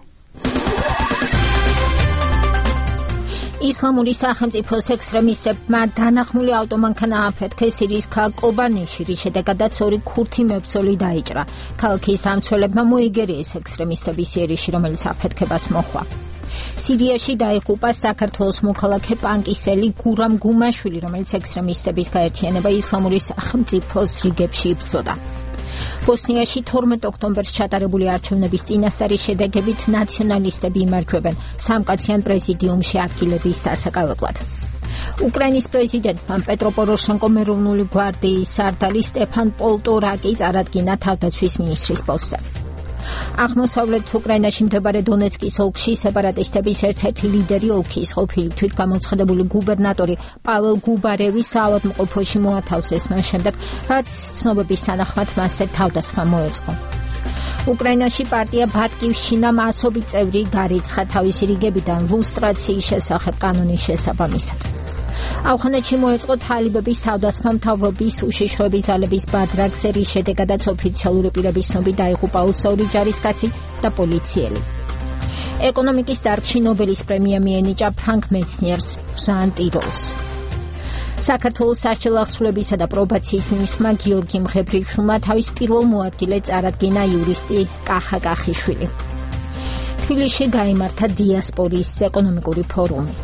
ისლამური სახელმწიფოს ექსტრემისტებმა დანახმული ავტომანქანა აფეთქეს სირიის ქალაქ კობანეში, რის შედეგადაც 2 ქურთი მებრძოლი დაიჭრა. ქალაქის დამცველებმა მოიგერიეს ექსტრემისტების იერიში, რომელიც აფეთქებას მოჰყვა. სირიაში დაიღუპა საქართველოს მოქალაქე პანკისელი გურამ გუმაშვილი, რომელიც ექსტრემისტების გაერთიანება ისლამური სახელმწიფოს რიგებში იბრძოდა. ბოსნიაში 12 ოქტომბერს ჩატარებული არჩევნების წინასწარი შედეგებით ნაციონალისტები იმარჯვებენ სამკაციან პრეზიდიუმში ადგილების დასაკავებლად. უკრაინის პრეზიდენტმა პეტრო პოროშენკომ ეროვნული გვარდიის სარდალი სტეფან პოლტორაკი წარადგინა თავდაცვის მინისტრის პოსტზე. აღმოსავლეთ უკრაინაში მდებარე დონეცკის ოლქში სეპარატისტების ერთ-ერთი ლიდერი ოლქის ყოფილი თვითგამოცხადებული გუბერნატორი პაվել გუბარევი საავადმყოფოში მოათავსეს მას შემდეგ, რაც ცნობების თანახმად მასზე თავდასხმა მოეწყო. უკრაინაში პარტია ბატკივშინა მასობით წევრი გარიცხა თავისი რიგებიდან ლუსტრაციის შესახებ კანონის შესაბამისად. ავღანეთში მოეწყო თალიბების თავდასხმა მთავრობის უშიშროების ძალების ბადრაგზე, რის შედეგადაც ოფიციალური პირების ცნობით დაიღუპა 22 ჯარისკაცი და პოლიციელი. ეკონომიკის დარგში ნობელის პრემია მიენიჭა ფრანკ მეცნიერს ჟან ტიროლს. საქართველოს სასჯელ აღსრულებისა და პრობაციის მინისტრმა გიორგი მღებრიშვილმა თავის პირველ მოადგილედ წარადგინა იურისტი კახა კახიშვილი. თბილისში გაიმართა დიასპორის ეკონომიკური ფორუმი.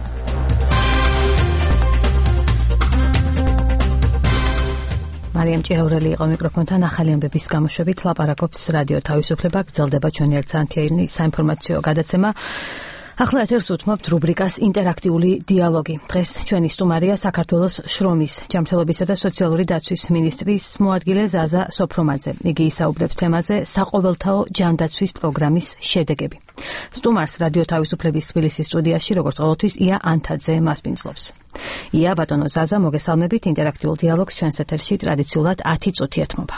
მარიამ ჭიაურელი იყო მიკროფონთან, ახალი ამბების გამოშვებით ლაპარაკობს რადიო თავისუფლება, გრძელდება ჩვენი ერთსაათიანი საინფორმაციო გადაცემა. ახლა ეთერს უთმობთ რუბრიკას ინტერაქტიული დიალოგი. დღეს ჩვენი სტუმარია საქართველოს შრომის, ჯანმრთელობისა და სოციალური დაცვის მინისტრის მოადგილე ზაზა სოფრომაძე. იგი ისაუბრებს თემაზე საყოველთაო ჯანდაცვის პროგრამის შედეგები. სტუმარს რადიო თავისუფლების თბილისის სტუდიაში, როგორც ყოველთვის, ია ანთაძე მასპინძლობს. ია, ბატონო ზაზა, მოგესალმებით. ინტერაქტიულ დიალოგს ჩვენს ეთერში ტრადიციულად 10 წუთი ეთმობა.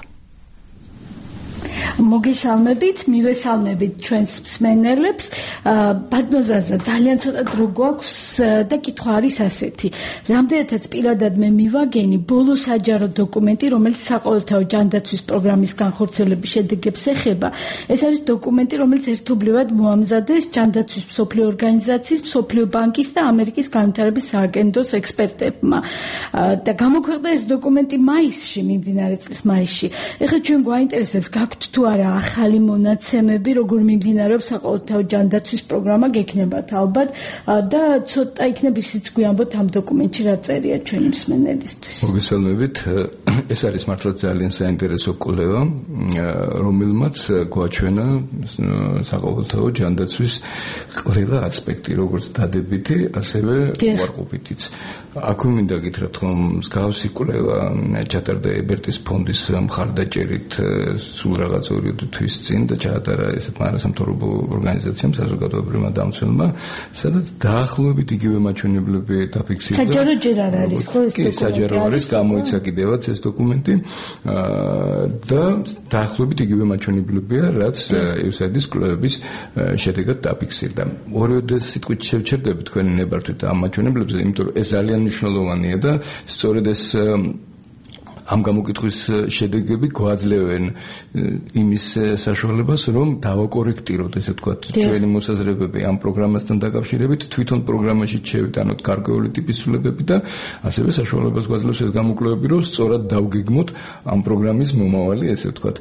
მოგესალმებით, მივესალმებით ჩვენს მსმენელებს. ბატონო ზაზა, ძალიან ცოტა დრო გვაქვს და კითხვა არის ასეთი. რამდენადაც პირადად მე მივაგენი ბოლო საჯარო დოკუმენტი, რომელიც საყოველთაო ჯანდაცვის პროგრამის განხორციელების შედეგებს ეხება. ეს არის დოკუმენტი, რომელიც ერთობლივად მოამზადეს ჯანდაცვის მსოფლიო ორგანიზაციის, მსოფლიო ბანკის და ამერიკის განვითარების სააგენტოს ექსპერტებმა. და გამოქვეყნდა ეს დოკუმენტი მაისში, მიმდინარე წლის მაისში. ეხლა ჩვენ გვაინტერესებს გაქვთ თუ არა ახალი მონაცემები, როგორ მიმდინარეობს საყოველთაო ჯანდაცვის პროგრამა, გექნებათ ალბათ და ცოტა იქნებ ისიც გვიამბოთ ამ დოკუმენტში რა წერია ჩვენი მსმენელისთვის. მოგესალმებით. ეს არის მართლა ძალიან საინტერესო კვლევა, რომელმაც გვაჩვენა საყოველთაო ჯანდაცვის ყველა ასპექტი, როგორც დადებითი, ასევე უარყოფითიც. აქვე მინდა გითხრათ, რომ მსგავსი კვლევა ჩატარდა ებერტის ფონდის მხარდაჭერით სულ რაღაც 2 თვის წინ და ჩაატარა ესეთ არასამთავრობო ორგანიზაციამ, საზოგადოებრივმა დამცველმა, სადაც დაახლოებით იგივე მაჩვენებლები დაფიქსირდა. საჯარო ჯერ არ არის ხო ეს დოკუმენტი? კი, საჯარო არის, გამოიცა კიდევაც ეს დოკუმენტი და დაახლოებით იგივე მაჩვენებლებია, რაც USAID-ის კვლევების შედეგად დაფიქსირდა. ორივე სიტყვით შევჩერდები თქვენი ნებართვით ამ მაჩვენებლებზე, იმიტომ რომ ეს ძალიან მნიშვნელოვანია და სწორედ ეს ამ გამოკითხვის შედეგები გვაძლევენ იმის საშუალებას, რომ დავაკორექტიროთ, ესე ვთქვათ, ჩვენი მოსაზრებები ამ პროგრამასთან დაკავშირებით, თვითონ პროგრამაში შევიტანოთ გარკვეული ტიპის ცვლილებები და ასევე საშუალებას გვაძლევს ეს გამოკვლევები, რომ სწორად დავგეგმოთ ამ პროგრამის მომავალი, ესე ვთქვათ.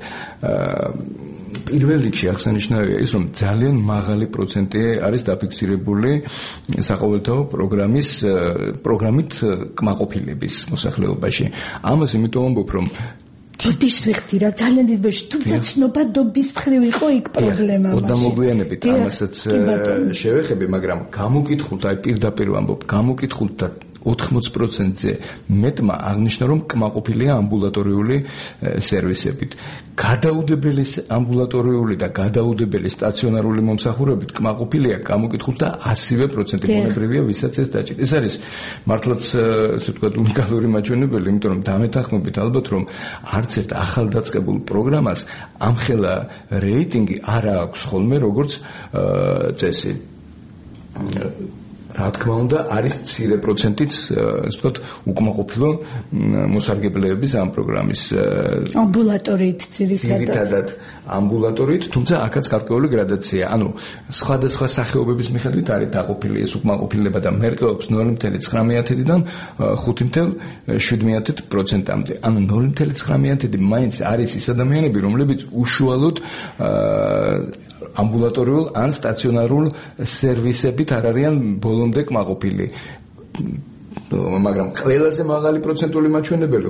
პირველ რიგში აღსანიშნავია ის, რომ ძალიან მაღალი პროცენტი არის დაფიქსირებული საყოველთაო პროგრამით კმაყოფილების მოსახლეობაში. ამას იმიტომ ამბობ, რომ ჯიშ ვიხდი რა ძალიან დიდ ბეში, თუმცა ცნობადობის მხრივ იყო იქ პრობლემა. ოდნა მოგვიანებით ამასაც შევეხები, მაგრამ გამოკითხულთ, აი პირდაპირ ვამბობ, გამოკითხულთ და 80%-ზე მეტმა აღნიშნა, რომ კმაყოფილია ამბულატორიული სერვისებით. გადაუდებელი ამბულატორიული და გადაუდებელი სტაციონარული მომსახურებით კმაყოფილია გამოკითხულთა 100%. მონებრივია, ვისაც ეს დაჭირ. ეს არის მართლაც ესე ვთქვათ უნიკალური მაჩვენებელი, იმიტომ რომ დამეთანხმებით ალბათ, რომ არც ერთ ახალდაწყებულ პროგრამას ამხელა რეიტინგი არ აქვს ხოლმე როგორც წესი. რა თქმა უნდა, არის მცირე პროცენტიც, ასე ვთქვათ, უკმაყოფილო მოსარგებლეების ამ პროგრამის ამბულატორიით ძირითადად ამბულატორიით, თუმცა აქაც გარკვეული გრადაცია. ანუ სხვადასხვა სახეობების მიხედვით არის დაყოფილი ეს უკმაყოფილება და მერყეობს 0.9%-დან 5.7%-მდე. ანუ 0.9% მაინც არის ის ადამიანები, რომლებიც უშუალოდ ამბულატორიულ ან სტაციონარულ სერვისებით არ არიან ბოლომდე კმაყოფილი. მაგრამ ყველაზე მაღალი პროცენტული მაჩვენებელი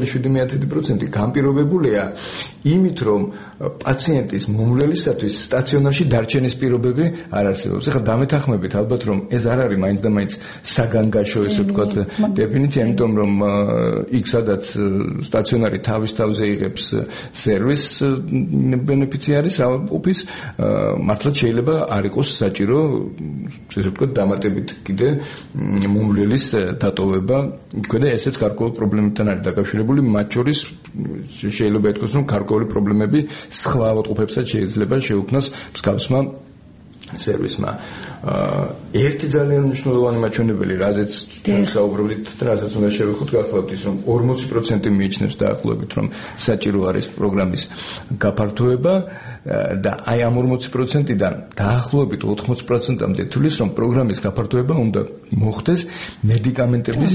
5.7% განპირობებულია იმით, რომ პაციენტის მომვლელისათვის სტაციონარში დარჩენის პირობები არ არსებობს. ეხლა დამეთანხმებით ალბათ, რომ ეს არ არის მაინც და მაინც საგანგაშო, ესე ვთქვათ, დეფინიცია, იმიტომ რომ იქ სადაც სტაციონარი თავის თავზე იღებს სერვის ბენეფიციარის ოფის, მართლაც შეიძლება არ იყოს საჭირო, ესე ვთქვათ, დამატებით კიდე მომვლელის დატოვება, იქნება ესეც გარკვეული პრობლემებთან არის დაკავშირებული, მათ შორის შეიძლება ითქვას, რომ გარკვეული პრობლემები სხვა ავადმყოფებსაც შეიძლება შეუქმნას მსგავსმა სერვისმა. ერთი ძალიან მნიშვნელოვანი მაჩვენებელი, რაზეც ჩვენ საუბრობთ და რაზეც უნდა შევეხოთ, გახლავთ ის, რომ 40% მიიჩნევს დაახლოებით, რომ საჭირო არის პროგრამის გაფართოება და აი ამ 40%-დან დაახლოებით 80%-მდე თulis, რომ პროგრამის გაფართოება უნდა მოხდეს მედიკამენტების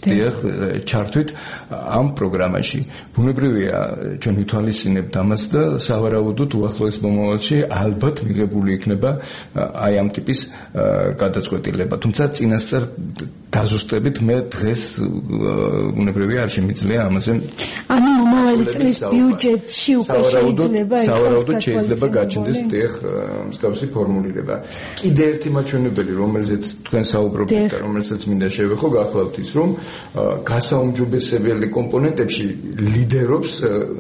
ჩართვით ამ პროგრამაში. ბუნებრივია, ჩვენ ვითვალისწინებთ ამას და სავარაუდოდ უახლოეს მომავალში ალბათ მიღებული იქნება აი ამ ტიპის გადაწყვეტილება. თუმცა წინასწარ დაზუსტებით მე დღეს ბუნებრივია არ შემიძლია ამაზე. ანუ მომავალი წლის ბიუჯეტში უკვე შეიძლება გაჩნდეს მსგავსი ფორმულირება. კიდე ერთი მაჩვენებელი, რომელზეც თქვენ საუბრობთ და რომელსაც მინდა შევეხო, გახლავთ ის, რომ გასაუმჯობესებელი კომპონენტებში ლიდერობს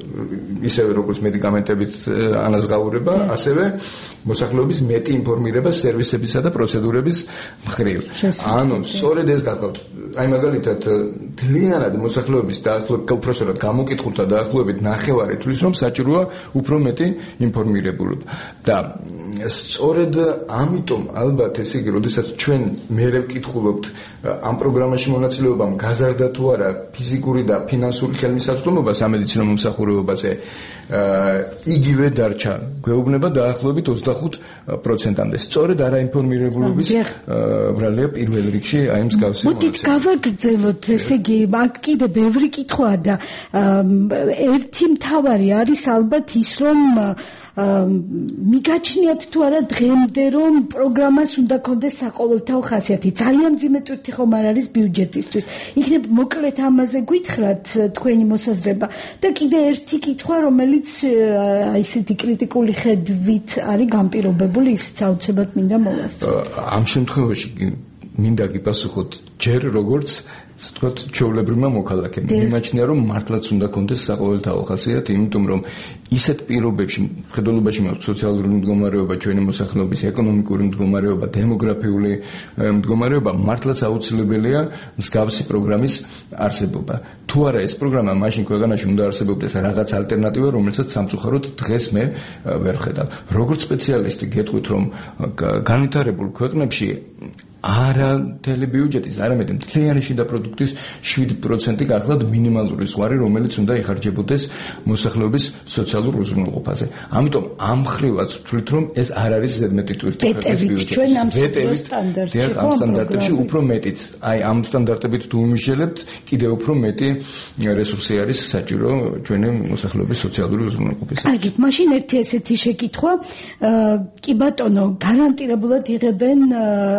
ისევე როგორც მედიკამენტების ანაზღაურება, ასევე მოსახლეობის მეტი ინფორმირება სერვისებისა და პროცედურების მხრივ. ანუ სწორედ ეს გახლავთ. აი მაგალითად თლიანად მოსახლეობის დაახლოებით უпроსტად გამოკითხულთა დაახლოებით 9/10 თulis, რომ საჭიროა უფრო მეტი ინფორმირებულობა. და სწორედ ამიტომ ალბათ ესე იგი, როდესაც ჩვენ მერე ვკითხულობთ ამ პროგრამაში მონაწილეობამ გაზარდა თუ არა ფიზიკური და ფინანსური ხელმისაწვდომობა სამედიცინო მომსახურებაზე, იგივე დარჩა გვეუბნება დაახლოებით 25%-მდე. სწორედ არაინფორმირებულობის ბრალია პირველ რიგში აი მსგავსი. მოდით გავაგრძელოთ, ესე იგი, აქ კიდე ბევრი კითხვაა და ერთი მთავარი არის ალბათ ის, რომ მიგაჩნიათ თუ არა დღემდე, რომ პროგრამას უნდა კონდეს საყოველთაო ხასიათი. ძალიან მძიმე ტვირთი ხომ არ არის ბიუჯეტისთვის. იქნებ მოკლედ ამაზე გითხრათ თქვენი მოსაზრება და კიდე ერთი კითხვა, რომელიც ისეთი კრიტიკული ხედვით არის განპირობებული, ისიც აუცილებლად მინდა მოვასწრო. ამ შემთხვევაში მინდა გიპასუხოთ ჯერ როგორც თქვათ ჩვეულებრივმა მოქალაქემ. მიმაჩნია, რომ მართლაც უნდა კონდეს საყოველთაო ხასიათი, იმიტომ რომ ისეთ პირობებში, მხედველობაში მაქვს სოციალური მდგომარეობა, ჩვენი მოსახლეობის ეკონომიკური მდგომარეობა, დემოგრაფიული მდგომარეობა, მართლაც აუცილებელია მსგავსი პროგრამის არსებობა. თუ არა ეს პროგრამა, მაშინ ქვეყანაში უნდა არსებობდეს რაღაც ალტერნატივა, რომელსაც სამწუხაროდ დღეს მე ვერ ვხედავ. როგორც სპეციალისტი გეტყვით, რომ განვითარებულ ქვეყნებში არა ტელebudgetis, არამედ მთლიანი შიდა პროდუქტის 7% გახლავთ მინიმალური ზღვარი, რომელიც უნდა იხარჯებოდეს მოსახლეობის სოციალურ უზრუნველყოფაზე. ამიტომ ამ მხრივაც ვთვლით, რომ ეს არ არის ზედმეტი ტვირთი ქვეყნის ბიუჯეტი. ამ სტანდარტებში უფრო მეტიც, აი ამ სტანდარტებით თუ ვიმსჯელებთ, კიდევ უფრო მეტი რესურსი არის საჭირო ჩვენი მოსახლეობის სოციალური უზრუნველყოფისათვის. კარგი, მაშინ ერთი ესეთი შეკითხვა, კი ბატონო, გარანტირებულად იღებენ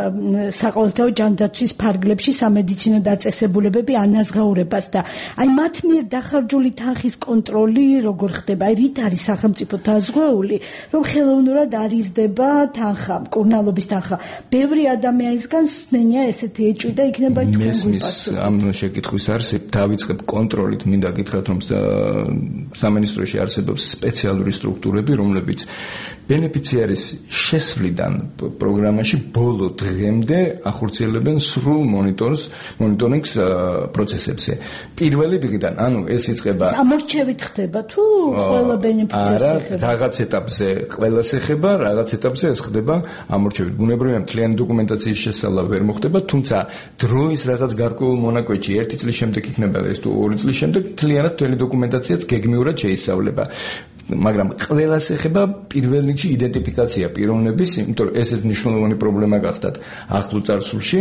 საყოველთაო ჯანდაცვის ფარგლებში სამედიცინო დაწესებულებები ანაზღაურებას და აი მათ მიერ დახარჯული თანხის კონტროლი როგორ ხდება? აი რით არის სახელმწიფო დაზღვეული, რომ ხელოვნურად არიზდება თანხა, მკურნალობის თანხა? ბევრი ადამიანისგან სმენია ესეთი ეჭვი და იქნება თქვენ მესმის ამ შეკითხვის არსებობ დავიწყებ კონტროლით, მინდა გითხრათ, რომ სამინისტროში არსებობს სპეციალური სტრუქტურები, რომლებიც ბენეფიციარის შესვლიდან პროგრამაში ბოლო დღემდე ახორციელებენ სრულ მონიტორინგს პროცესებზე. პირველი დღიდან, ანუ ეს იწყება ამორჩევით ხდება თუ ყველა ბენეფიციარს ეხება? არა, რაღაც ეტაპზე ყველას ეხება, რაღაც ეტაპზე ეს ხდება ამორჩევით. ბუნებრივია მთლიანი დოკუმენტაციის შესწავლა ვერ მოხდება, თუმცა დროის რაღაც გარკვეულ მონაკვეთში 1 წლის შემდეგ იქნება ეს თუ 2 წლის შემდეგ მთლიანად მთელი დოკუმენტაციაც გეგმიურად შეისწავლება. მაგრამ ყველას ეხება პირველ რიგში იდენტიფიკაცია პიროვნების, იმიტომ რომ ეს მნიშვნელოვანი პრობლემა გახდათ ახლო წარსულში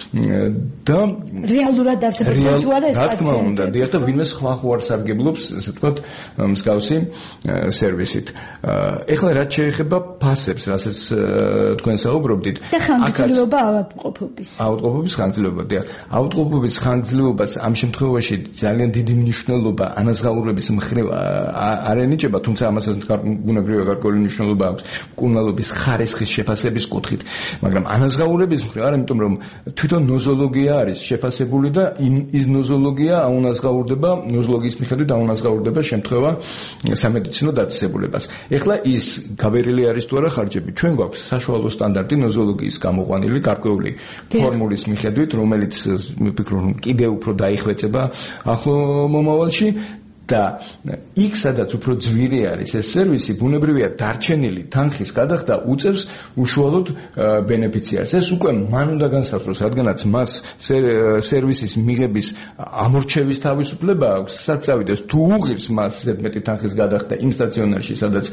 და რეალურად არსებობს თუ არა ეს რა თქმა უნდა, დიახ და ვინმე სხვა ხوار სარგებლობს, ესე ვთქვათ, მსგავსი სერვისით. ეხლა რაც შეეხება ფასებს, რასაც თქვენ საუბრობდით, და ხანგრძლივობა ავადმყოფობის. ავადმყოფობის ხანგრძლივობა, დიახ. ავადმყოფობის ხანგრძლივობას ამ შემთხვევაში ძალიან დიდი მნიშვნელობა ანაზღაურების მხრივ არ ენიჭება, თუმცა ამასაც ბუნებრივია გარკვეული მნიშვნელობა აქვს მკურნალობის ხარისხის შეფასების კუთხით, მაგრამ ანაზღაურების მხრივ არა, იმიტომ რომ თვითონ ნოზოლოგია არის შეფასებული და ის ნოზოლოგია აუნაზღაურდება, ნოზოლოგიის მიხედვით აუნაზღაურდება შემთხვევა სამედიცინო დაწესებულებას. ეხლა ის გაბერილი არის თუ არა ხარჯები, ჩვენ გვაქვს საშუალო სტანდარტი ნოზოლოგიის გამოყვანილი გარკვეული ფორმულის მიხედვით, რომელიც ვფიქრობ რომ კიდევ უფრო დაიხვეწება ახლო მომავალში. და იქ სადაც უფრო ძვირი არის ეს სერვისი, ბუნებრივია დარჩენილი თანხის გადახდა უწევს უშუალოდ ბენეფიციარს. ეს უკვე მან უნდა განსაზღვროს, რადგანაც მას სერვისის მიღების ამორჩევის თავისუფლება აქვს, სადაც წავიდეს თუ უღირს მას ზედმეტი თანხის გადახდა იმ სტაციონარში, სადაც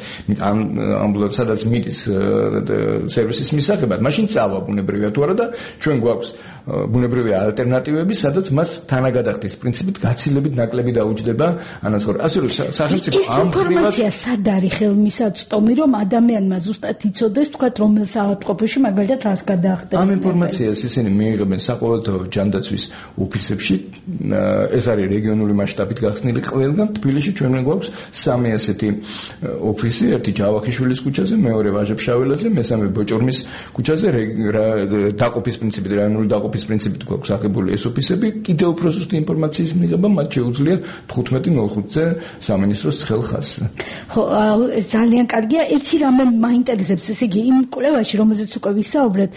სადაც მიდის სერვისის მისაღებად, მაშინ წავა ბუნებრივია თუ არა და ჩვენ გვაქვს ბუნებრივია ალტერნატივები, სადაც მას თანაგადახდის პრინციპით გაცილებით ნაკლები დაუჯდება ანაზღაურება. ასე რომ სახელმწიფო ამ ინფორმაცია სად არის ხელმისაწვდომი, რომ ადამიანმა ზუსტად იცოდეს, თქვათ, რომელ საავადმყოფოში მაგალითად რას გადაახდენ? ამ ინფორმაციას ისინი მიიღებენ საყოველთაო ჯანდაცვის ოფისებში. ეს არის რეგიონული მასშტაბით გახსნილი ყველგან. თბილისში ჩვენ გვაქვს 3 ასეთი ოფისი, ერთი ჯავახიშვილის ქუჩაზე, მეორე ვაჟა-ფშაველაძე, მესამე ბოჭორმის ქუჩაზე, დაყოფის პრინციპით, რაიონული დაყოფის პრინციპით გვაქვს აღებული ეს ოფისები. კიდევ უფრო ზუსტი ინფორმაციის მიღება მათ შეუძლია 15:05-ზე სამინისტროს ხელხასს. ხო, ძალიან კარგია. ერთი რამე მაინტერესებს, ესე იგი, იმ კვლევაში, რომელზეც უკვე ვისაუბრეთ,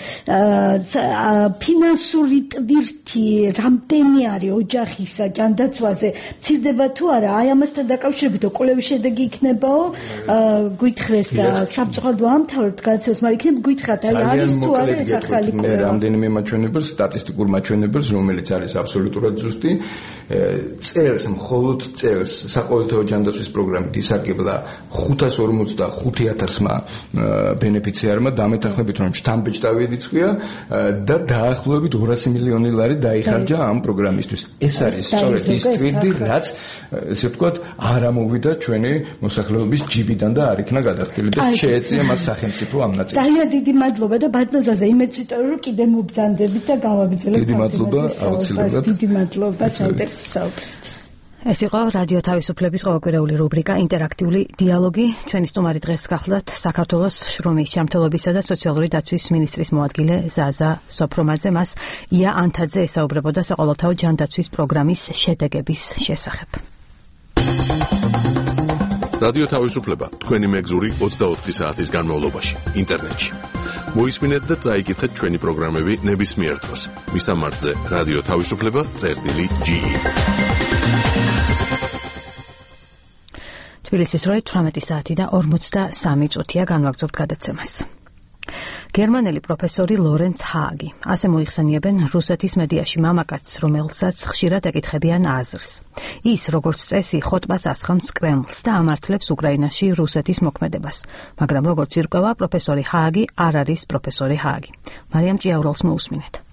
ფინანსური ტვირთი რამდენი არის ოჯახისა ჯანდაცვაზე, მცირდება თუ არა? აი ამასთან დაკავშირებით კვლევის შედეგი იქნებაო, გვითხრეს და სამწუხაროდ ამთავრებთ გადაცემას, მაგრამ იქნებ გითხრათ, აი არის თუ არა ეს ახალი კვლევა? რამდენიმე მაჩვენებელს, სტატისტიკურ მაჩვენებელს, რომელიც არის აბსოლუტურად ზუსტი, წელს მხოლოდ წელს საყოველთაო ჯანდაცვის პროგრამით ისარგებლა 545,000-მა ბენეფიციარმა, დამეთანხმებით რომ შთამბეჭდავი რიცხვია და დაახლოებით 200 მილიონი ლარი დაიხარჯა ამ პროგრამისთვის. ეს არის სწორედ ის ტვირთი, რაც ესე ვთქვათ, არ ამოვიდა ჩვენი მოსახლეობის ჯიბიდან და არ იქნა გადახდილი და შეეწია მას სახელმწიფო ამ ნაწილს. ძალიან დიდი მადლობა და ბატონზაზე იმედს ვიტყვი, რომ კიდე მობრძანდებით და გავაგრძელებთ. დიდი მადლობა, აუცილებლად. დიდი მადლობა საუბრისთვის საუბრისთვის. ეს იყო რადიო თავისუფლების ყოველკვირეული რუბრიკა ინტერაქტიული დიალოგი. ჩვენი სტუმარი დღეს გახლდათ საქართველოს შრომის ჯანმრთელობისა და სოციალური დაცვის მინისტრის მოადგილე ზაზა სოფრომაძე. მას ია ანთაძე ესაუბრებოდა საყოველთაო ჯანდაცვის პროგრამის შედეგების შესახებ. რადიო თავისუფლება თქვენი მეგზური 24 საათის განმავლობაში ინტერნეტში. მოისმინეთ და წაიკითხეთ ჩვენი პროგრამები ნებისმიერ დროს. მისამართზე რადიო თავისუფლება.ge. თბილისის როე 18 საათი და 43 წუთია განვაგრძობთ გადაცემას. გერმანელი პროფესორი ლორენც ჰაგი. ასე მოიხსენიებენ რუსეთის მედიაში მამაკაცს, რომელსაც ხშირად ეკითხებიან აზრს. ის, როგორც წესი, ხოტბას ასხამს კრემლს და ამართლებს უკრაინაში რუსეთის მოქმედებას. მაგრამ როგორც ირკვევა, პროფესორი ჰაგი არ არის პროფესორი ჰაგი. მარიამ ჭიაურელს მოусმინეთ.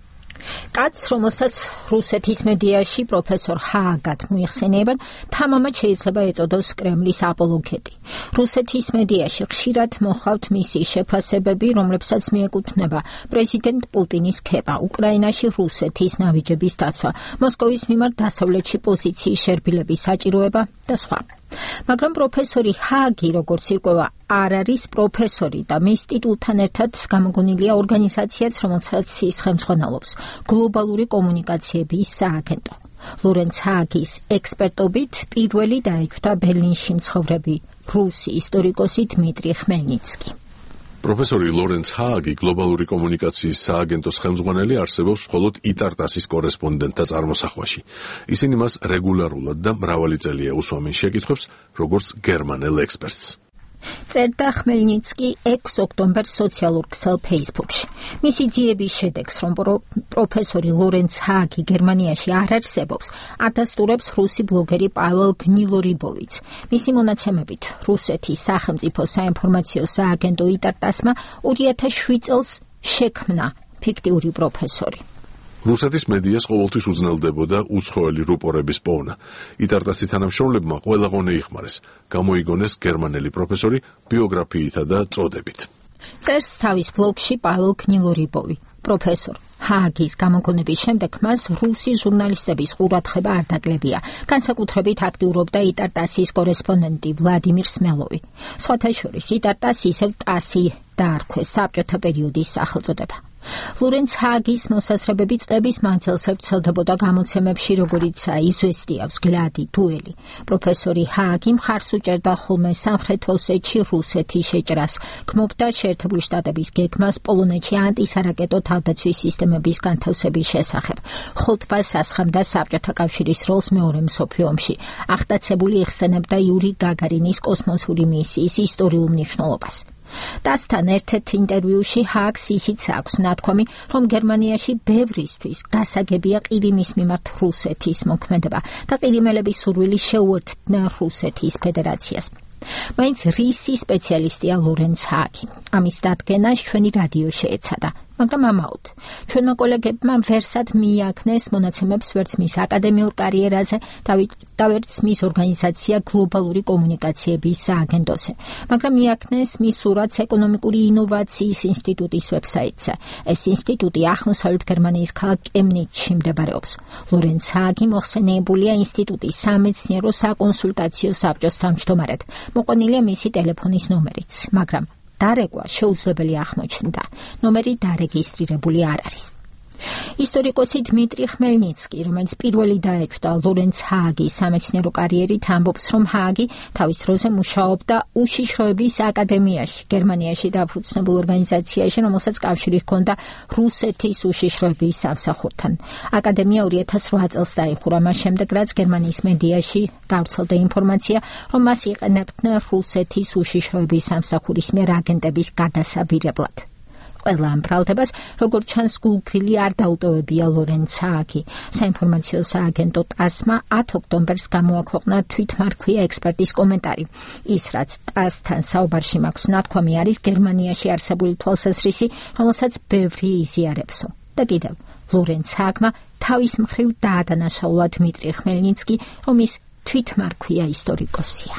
კაცს, რომელსაც რუსეთის მედიაში პროფესორ ჰააგად მოიხსენიებენ, თამამად შეიძლება ეწოდოს კრემლის აპოლოგეტი. რუსეთის მედიაში ხშირად მოჰყავთ მისი შეფასებები, რომლებსაც მიეკუთვნება პრეზიდენტ პუტინის ქება, უკრაინაში რუსეთის ნავიჯების დაცვა, მოსკოვის მიმართ დასავლეთში პოზიციის შერბილების საჭიროება და სხვა. მაგრამ პროფესორი ჰააგი, როგორც ირკვევა, არ არის პროფესორი და მის ტიტულთან ერთად გამოგონილია ორგანიზაციაც, რომელსაც ის ხელმძღვანელობს, გლობალური კომუნიკაციების სააგენტო. ლორენც ჰააგის ექსპერტობით პირველი დაიჭვდა ბერლინში მცხოვრები რუსი ისტორიკოსი დმიტრი ხმელნიცკი. პროფესორი ლორენც ჰააგი, გლობალური კომუნიკაციის სააგენტოს ხელმძღვანელი, არსებობს მხოლოდ იტარტასის კორესპონდენტთა წარმოსახვაში. ისინი მას რეგულარულად და მრავალი წელია უსვამენ შეკითხვებს, როგორც გერმანელ ექსპერტს. წერდა ხმელნიცკი 6 ოქტომბერს სოციალურ ქსელ Facebook-ში. მისი ძიების შედეგს, რომ პროფესორი ლორენც ჰააგი გერმანიაში არ არსებობს, ადასტურებს რუსი ბლოგერი პაվել გნილორიბოვიც. მისი მონაცემებით, რუსეთის სახელმწიფო საინფორმაციო სააგენტო იტარტასმა 2007 წელს შექმნა ფიქტიური პროფესორი. რუსეთის მედიას ყოველთვის უძნელდებოდა უცხოელი რუპორების პოვნა. იტარტასის თანამშრომლებმა ყველა ღონე იხმარეს, გამოიგონეს გერმანელი პროფესორი ბიოგრაფიითა და წოდებით. წერს თავის ბლოგში პაվել გნილორიბოვი. პროფესორ ჰააგის გამოგონების შემდეგ მას რუსი ჟურნალისტების ყურადღება არ დაკლებია. განსაკუთრებით აქტიურობდა იტარტასის კორესპონდენტი ვლადიმირ სმელოვი. სხვათა შორის იტარტას ისევ ტასი დაარქვეს, საბჭოთა პერიოდის სახელწოდება. ლორენც ჰააგის მოსაზრებები წლების მანძილზე ვრცელდებოდა გამოცემებში, როგორიცაა „იზვესტია“, „ვზგლადი“, „დუელი“. პროფესორი ჰააგი მხარს უჭერდა ხოლმე სამხრეთ ოსეთში რუსეთის შეჭრას, გმობდა შეერთებული შტატების გეგმას პოლონეთში ანტისარაკეტო თავდაცვის სისტემების განთავსების შესახებ. ხოტბას ასხამდა საბჭოთა კავშირის როლს მეორე მსოფლიო ომში. აღტაცებული იხსენებდა იური გაგარინის კოსმოსური მისიის ისტორიულ მნიშვნელობას. დასთან ერთ-ერთ ინტერვიუში ჰააგს ისიც აქვს ნათქვამი, რომ გერმანიაში ბევრისთვის გასაგებია ყირიმის მიმართ რუსეთის მოქმედება და ყირიმელების სურვილი შეუერთდნენ რუსეთის ფედერაციას. მაინც რისი სპეციალისტია ლორენც ჰააგი. ამის დადგენას ჩვენი რადიო შეეცადა, მაგრამ ამაოდ. ჩვენმა კოლეგებმა ვერსად მიაქნეს მონაცემებს ვერც მის აკადემიურ კარიერაზე და ვერც მის ორგანიზაცია გლობალური კომუნიკაციების სააგენტოზე, მაგრამ მიაქნეს მის სურათს ეკონომიკური ინოვაციის ინსტიტუტის ვებსაიტზე. ეს ინსტიტუტი აღმოსავლეთ გერმანიის ქალაქ კემნიცში მდებარეობს. ლორენც ჰააგი მოხსენიებულია ინსტიტუტის სამეცნიერო საკონსულტაციო საბჭოს თავმჯდომარედ. მოყვანილია მისი ტელეფონის ნომერიც, მაგრამ დარეგვა შეუძლებელი აღმოჩნდა. ნომერი დარეგისტრირებული არ არის. ისტორიკოსი დმიტრი ხმელნიცკი, რომელიც პირველი დაეჭვდა ლორენც ჰააგის სამეცნიერო კარიერით, ამბობს, რომ ჰააგი თავის დროზე მუშაობდა უშიშროების აკადემიაში, გერმანიაში დაფუძნებულ ორგანიზაციაში, რომელსაც კავშირი ჰქონდა რუსეთის უშიშროების სამსახურთან. აკადემია 2008 წელს დაიხურა, მას შემდეგ, რაც გერმანიის მედიაში გავრცელდა ინფორმაცია, რომ მას იყენებდნენ რუსეთის უშიშროების სამსახურის მიერ აგენტების გადასაბირებლად. ყველა ამ ბრალდებას, როგორც ჩანს, გულგრილი არ დაუტოვებია ლორენც ჰააგი. საინფორმაციო სააგენტო ტასმა 10 ოქტომბერს გამოაქვეყნა თვითმარქვია ექსპერტის კომენტარი. ის, რაც ტასთან საუბარში მაქვს ნათქვამი, არის გერმანიაში არსებული თვალსაზრისი, რომელსაც ბევრი იზიარებსო. და კიდევ, ლორენც ჰააგმა თავის მხრივ დაადანაშაულა დმიტრი ხმელნიცკი, რომ ის თვითმარქვია ისტორიკოსია.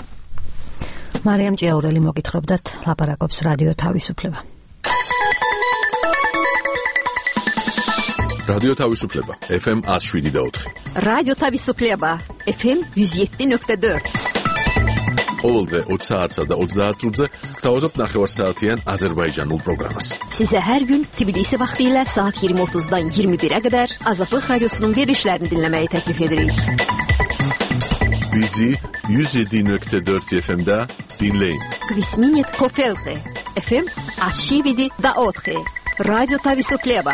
მარიამ ჭიაურელი მოგითხრობდათ, ლაპარაკობს რადიო თავისუფლება. რადიო თავისუფლება FM 107.4. რადიო თავისუფლება FM 107.4. ყოველდღე 20 საათსა და 30 minutზე გთავაზობთ ნახევარსაათიან აზერბაიჯანულ პროგრამას. Size her gün Tbilisi vaxtilə saat 20:30-dan 21-ə qədər Azadlıq Radiosunun verilişlərini dinləməyi təklif edirik. Bizi 107.4 FM-də dinləyin. Kvisminit Kofelte FM 107.4. Radiyo Tavisupleba.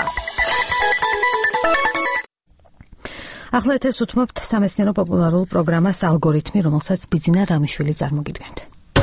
ახლა ეთერს უთმობთ სამეცნიერო პოპულარულ პროგრამას ალგორითმი, რომელსაც ბიძინა რამიშვილი წარმოგიდგენთ.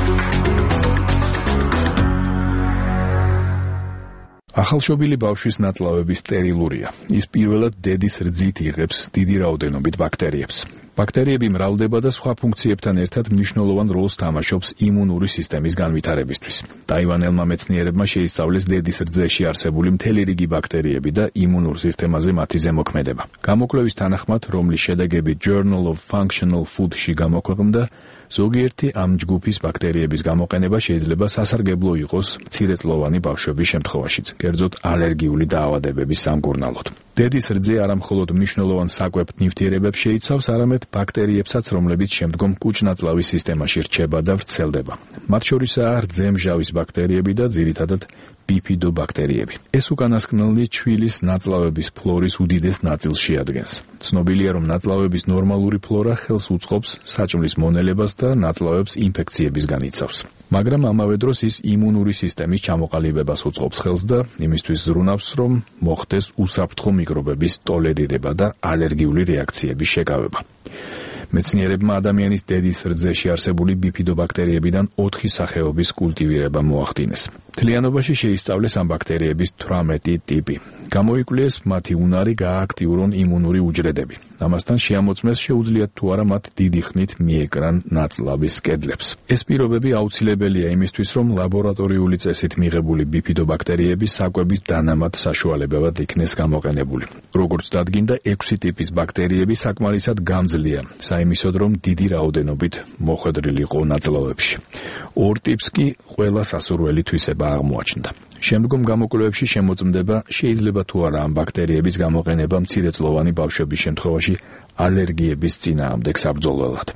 ახალშობილი ბავშვის ნაწლავები სტერილურია. ის პირველად დედის რძით იღებს დიდი რაოდენობით ბაქტერიებს. ბაქტერიები მრავლდება და სხვა ფუნქციებთან ერთად მნიშვნელოვან როლს თამაშობს იმუნური სისტემის განვითარებისთვის. ტაივანელმა მეცნიერებმა შეისწავლეს დედის რძეში არსებული მთელი რიგი ბაქტერიები და იმუნურ სისტემაზე მათი ზემოქმედება. გამოკვლევის თანახმად, რომლის შედეგები Journal of Functional Food-ში გამოქვეყნდა, ზოგიერთი ამ ჯგუფის ბაქტერიების გამოყენება შეიძლება სასარგებლო იყოს მცირეწლოვანი ბავშვების შემთხვევაშიც, კერძოდ ალერგიული დაავადებების სამკურნალოდ. დედის რძე არა მხოლოდ მნიშვნელოვან საკვებ ნივთიერებებს შეიცავს, არამედ ბაქტერიებსაც, რომლებიც შემდგომ კუჭ-ნაწლავის სისტემაში რჩება და ვრცელდება. მათ შორისაა რძემჟავის ბაქტერიები და ძირითადად ბიფიდობაქტერიები. ეს უკანასკნელი ჩვილის ნაწლავების ფლორის უდიდეს ნაწილს შეადგენს. ცნობილია, რომ ნაწლავების ნორმალური ფლორა ხელს უწყობს საჭმლის მონელებას და ნაწლავებს ინფექციებისგან იცავს. მაგრამ ამავე დროს ის იმუნური სისტემის ჩამოყალიბებას უწყობს ხელს და იმისთვის ზრუნავს, რომ მოხდეს უსაფრთხო მიკრობების ტოლერირება და ალერგიული რეაქციების შეკავება. მეცნიერებმა ადამიანის დედის რძეში არსებული ბიფიდობაქტერიებიდან 4 სახეობის კულტივირება მოახდინეს. მთლიანობაში შეისწავლეს ამ ბაქტერიების 18 ტიპი. გამოიკვლიეს მათი უნარი გაააქტიურონ იმუნური უჯრედები. ამასთან შეამოწმეს შეუძლიათ თუ არა მათ დიდი ხნით მიეკრან ნაწლავის კედლებს. ეს პირობები აუცილებელია იმისთვის, რომ ლაბორატორიული წესით მიღებული ბიფიდობაქტერიები საკვების დანამატ საშუალებად იქნეს გამოყენებული. როგორც დადგინდა, 6 ტიპის ბაქტერიები საკმარისად გამძლეა საიმისოდ, რომ დიდი რაოდენობით მოხვედრილიყო ნაწლავებში. 2 ტიპს კი ყველა სასურველი თვისება აღმოაჩნდა. შემდგომ გამოკვლევებში შემოწმდება, შეიძლება თუ არა ამ ბაქტერიების გამოყენება მცირეწლოვანი ბავშვების შემთხვევაში ალერგიების წინააღმდეგ საბრძოლველად.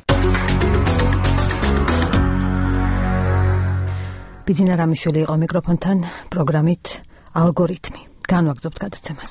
ბიძინა რამიშვილი იყო მიკროფონთან პროგრამით ალგორითმი. განვაგრძობთ გადაცემას.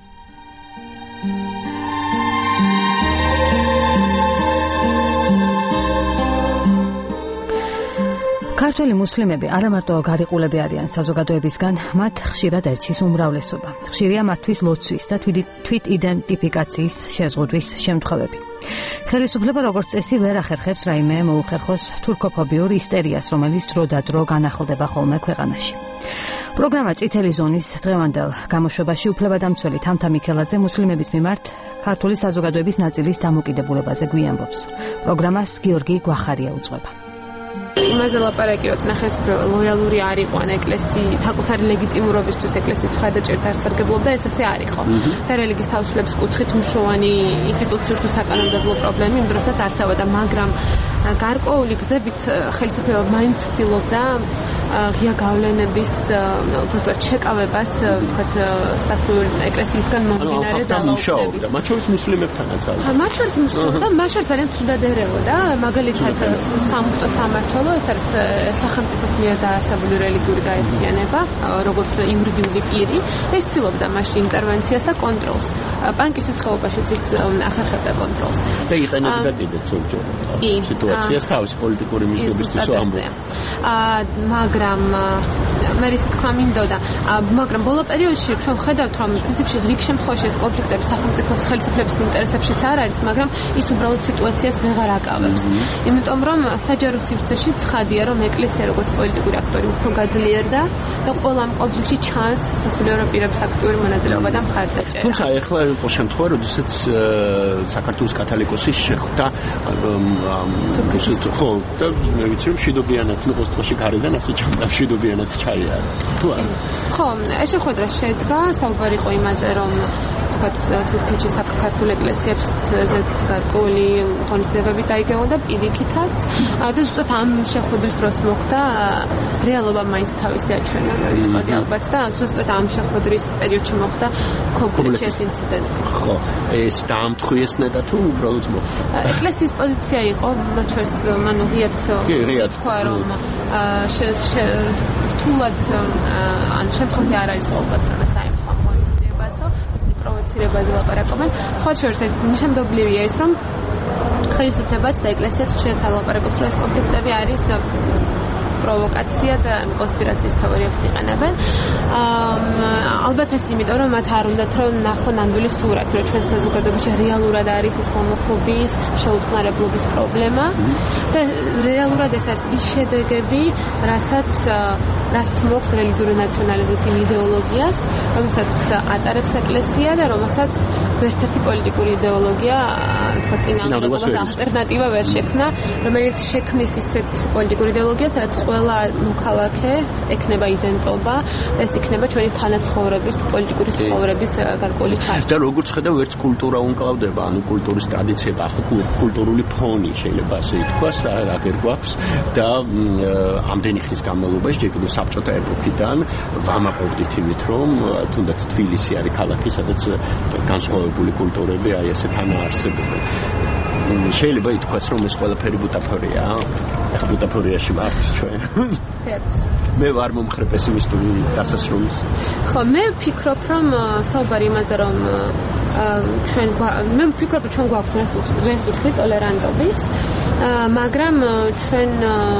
ქართველი მუსლიმები არა მარტო გარიყულები არიან საზოგადოებისგან, მათ ხშირად ერჩის უმრავლესობა. ხშირია მათთვის ლოცვის და თვით იდენტიფიკაციის შეზღუდვის შემთხვევები. ხელისუფლება როგორც წესი ვერ ახერხებს რაიმე მოუხერხოს თურქოფობიურ ისტერიას, რომელიც დროდადრო განახლდება ხოლმე ქვეყანაში. პროგრამა წითელი ზონის დღევანდელ გამოშვებაში უფლებადამცველი თამთა მიქელაძე მუსლიმების მიმართ ქართული საზოგადოების ნაწილის დამოკიდებულებაზე გვიამბობს. პროგრამას გიორგი გვახარია უძღვება. იმაზე ლაპარაკი, რომ ნახევარსფერო ლოიალური არ იყო ან ეკლესიის საკუთარი ლეგიტიმურობისთვის ეკლესიის მხარდაჭერით არ სარგებლობდა, ეს ასე არ იყო. და რელიგიის თავისუფლების კუთხით მნიშვნელოვანი ინსტიტუციური თუ საკანონმდებლო პრობლემა იმ დროსაც არსებობდა, მაგრამ გარკვეული გზებით ხელისუფლება მაინც ცდილობდა ღია გავლენების უბრალოდ შეკავებას, ვთქვათ, სასწაული ეკლესიისგან მომდინარე დამუშავებდა. მათ შორის მუსლიმებთანაც არის. მათ შორის მუსლიმებთან, მათ შორის ძალიან ცუდად ერეოდა, მაგალითად სამუფტო სამმართველო, ეს არის სახელმწიფოს მიერ დაარსებული რელიგიური გაერთიანება, როგორც იურიდიული პირი, და ის ცდილობდა მასში ინტერვენციას და კონტროლს. პანკისის ხეობაშიც ის ახერხებდა კონტროლს. და იყენებდა კიდეც ზოგჯერ სიტუაციას თავის პოლიტიკური მიზნებისთვის ამბობ. მაგრამ მე ისე თქვა მინდოდა, მაგრამ ბოლო პერიოდში ჩვენ ხედავთ, რომ პრინციპში რიგ შემთხვევაში ეს კონფლიქტები სახელმწიფოს ხელისუფლების ინტერესებშიც არ არის, მაგრამ ის უბრალოდ სიტუაციას ვეღარ აკავებს. იმიტომ რომ საჯარო სივრცეში ცხადია, რომ ეკლესია როგორც პოლიტიკური აქტორი უფრო გაძლიერდა და ყველა ამ კონფლიქტში ჩანს სასულიერო პირების აქტიური მონაწილეობა და მხარდაჭერა. თუმცა ეხლა იყო შემთხვევა, როდესაც საქართველოს კათოლიკოსი შეხვდა ხო, და მე ვიცი, რომ მშვიდობიანად ნიკოსტოში გარედან ასე ჩამდა მშვიდობიანად ჩაიარა. თუ არა? ხო, ეს შეხვედრა შედგა, საუბარი იყო იმაზე, რომ თქვათ თურქეთში საქართველოს ეკლესიებს გარკვეული ღონისძიებები დაიგეო და პირიქითაც და ზუსტად ამ შეხვედრის დროს მოხდა რეალობა მაინც თავისი აჩვენა, ვიტყოდი ალბათ და ზუსტად ამ შეხვედრის პერიოდში მოხდა კონკრეტული ეს ინციდენტი. ხო, ეს დაამტხვიეს ნეტა თუ უბრალოდ მოხდა? ეკლესიის პოზიცია იყო, მათ შორის მანუ ღიად თქვა, რომ რთულად ან შემთხვევით არ არის ყოველდღე ეს დაემთხვა ღონისძიებასო, ეს პროვოცირებაზე ლაპარაკობენ. სხვა შორის ნიშანდობლივია ის, რომ ხელისუფლებაც და ეკლესიაც ხშირად ლაპარაკობს, რომ ეს კონფლიქტები არის პროვოკაცია და კონსპირაციის თეორიებს იყენებენ. ალბათ ეს იმიტომ, რომ მათ არ უნდათ რომ ნახონ ნამდვილი სტურათი, რომ ჩვენ საზოგადოებაში რეალურად არის ისლამოფობიის, შეუწყნარებლობის პრობლემა და რეალურად ეს არის ის შედეგები, რაც მოაქვს რელიგიური ნაციონალიზმის იდეოლოგიას, რომელსაც ატარებს ეკლესია და რომელსაც ვერცერთი პოლიტიკური იდეოლოგია თქვა წინააღმდეგობას ალტერნატივა ვერ შექმნა, რომელიც შექმნის ისეთ პოლიტიკურ იდეოლოგიას, სადაც ყველა მოქალაქეს ექნება იდენტობა და ეს იქნება ჩვენი თანაცხოვრების, პოლიტიკური ცხოვრების გარკვეული ჩარჩო. და როგორც ხედავ, ვერც კულტურა უნკლავდება, ანუ კულტურის ტრადიციები, ახლა კულტურული ფონი შეიძლება ასე ითქვას, აღარ გვაქვს და ამდენი ხნის განმავლობაში, ჯერ კიდევ საბჭოთა ეპოქიდან ვამაყობდით იმით, რომ თუნდაც თბილისი არის ქალაქი, სადაც განსხვავებული კულტურები აი ესეთ არარსებობენ. შეიძლება ითქვას, რომ ეს ყველაფერი ბუტაფორია, ბუტაფორიაში ვართ ჩვენ. მე ვარ მომხრე პესიმისტური დასასრულის. ხო, მე ვფიქრობ, რომ საუბარი იმაზე, რომ მე ვფიქრობ, რომ ჩვენ გვაქვს რესურსი ტოლერანტობის, მაგრამ ჩვენ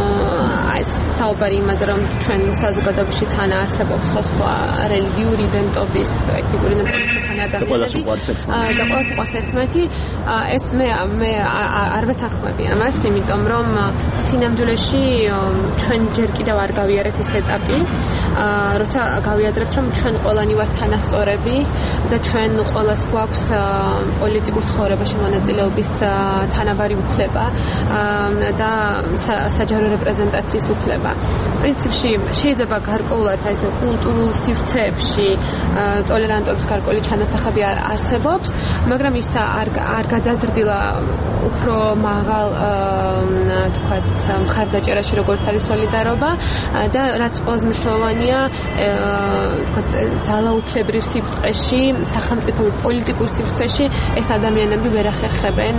საუბარი იმაზე, რომ ჩვენ საზოგადოებაში თან არსებობს სხვა რელიგიური იდენტობის, ეთნიკური იდენტობის ადამიანები და ყველას უყვარს ერთმანეთი, ეს მე არ ვეთანხმები ამას, იმიტომ რომ სინამდვილეში ჩვენ ჯერ კიდევ არ გავიარეთ ეს ეტაპი, როცა გავიაზრებთ, რომ ჩვენ ყველანი ვართ თანასწორები და ჩვენ ყველას გვაქვს პოლიტიკურ ცხოვრებაში მონაწილეობის თანაბარი უფლება და საჯარო რეპრეზენტაციის უფლება. პრინციპში შეიძლება გარკვეულად ეს კულტურულ სივრცეებში ტოლერანტობის გარკვეული ჩანასახები არსებობს, მაგრამ ის არ გადაზრდილა უფრო მაღალ თქვათ მხარდაჭერაში, როგორც არის სოლიდარობა და რაც ყველაზე მნიშვნელოვანია, თქვათ ძალაუფლებრივ სიბრტყეში, სახელმწიფო პოლიტიკურ სივრცეში ეს ადამიანები ვერ ახერხებენ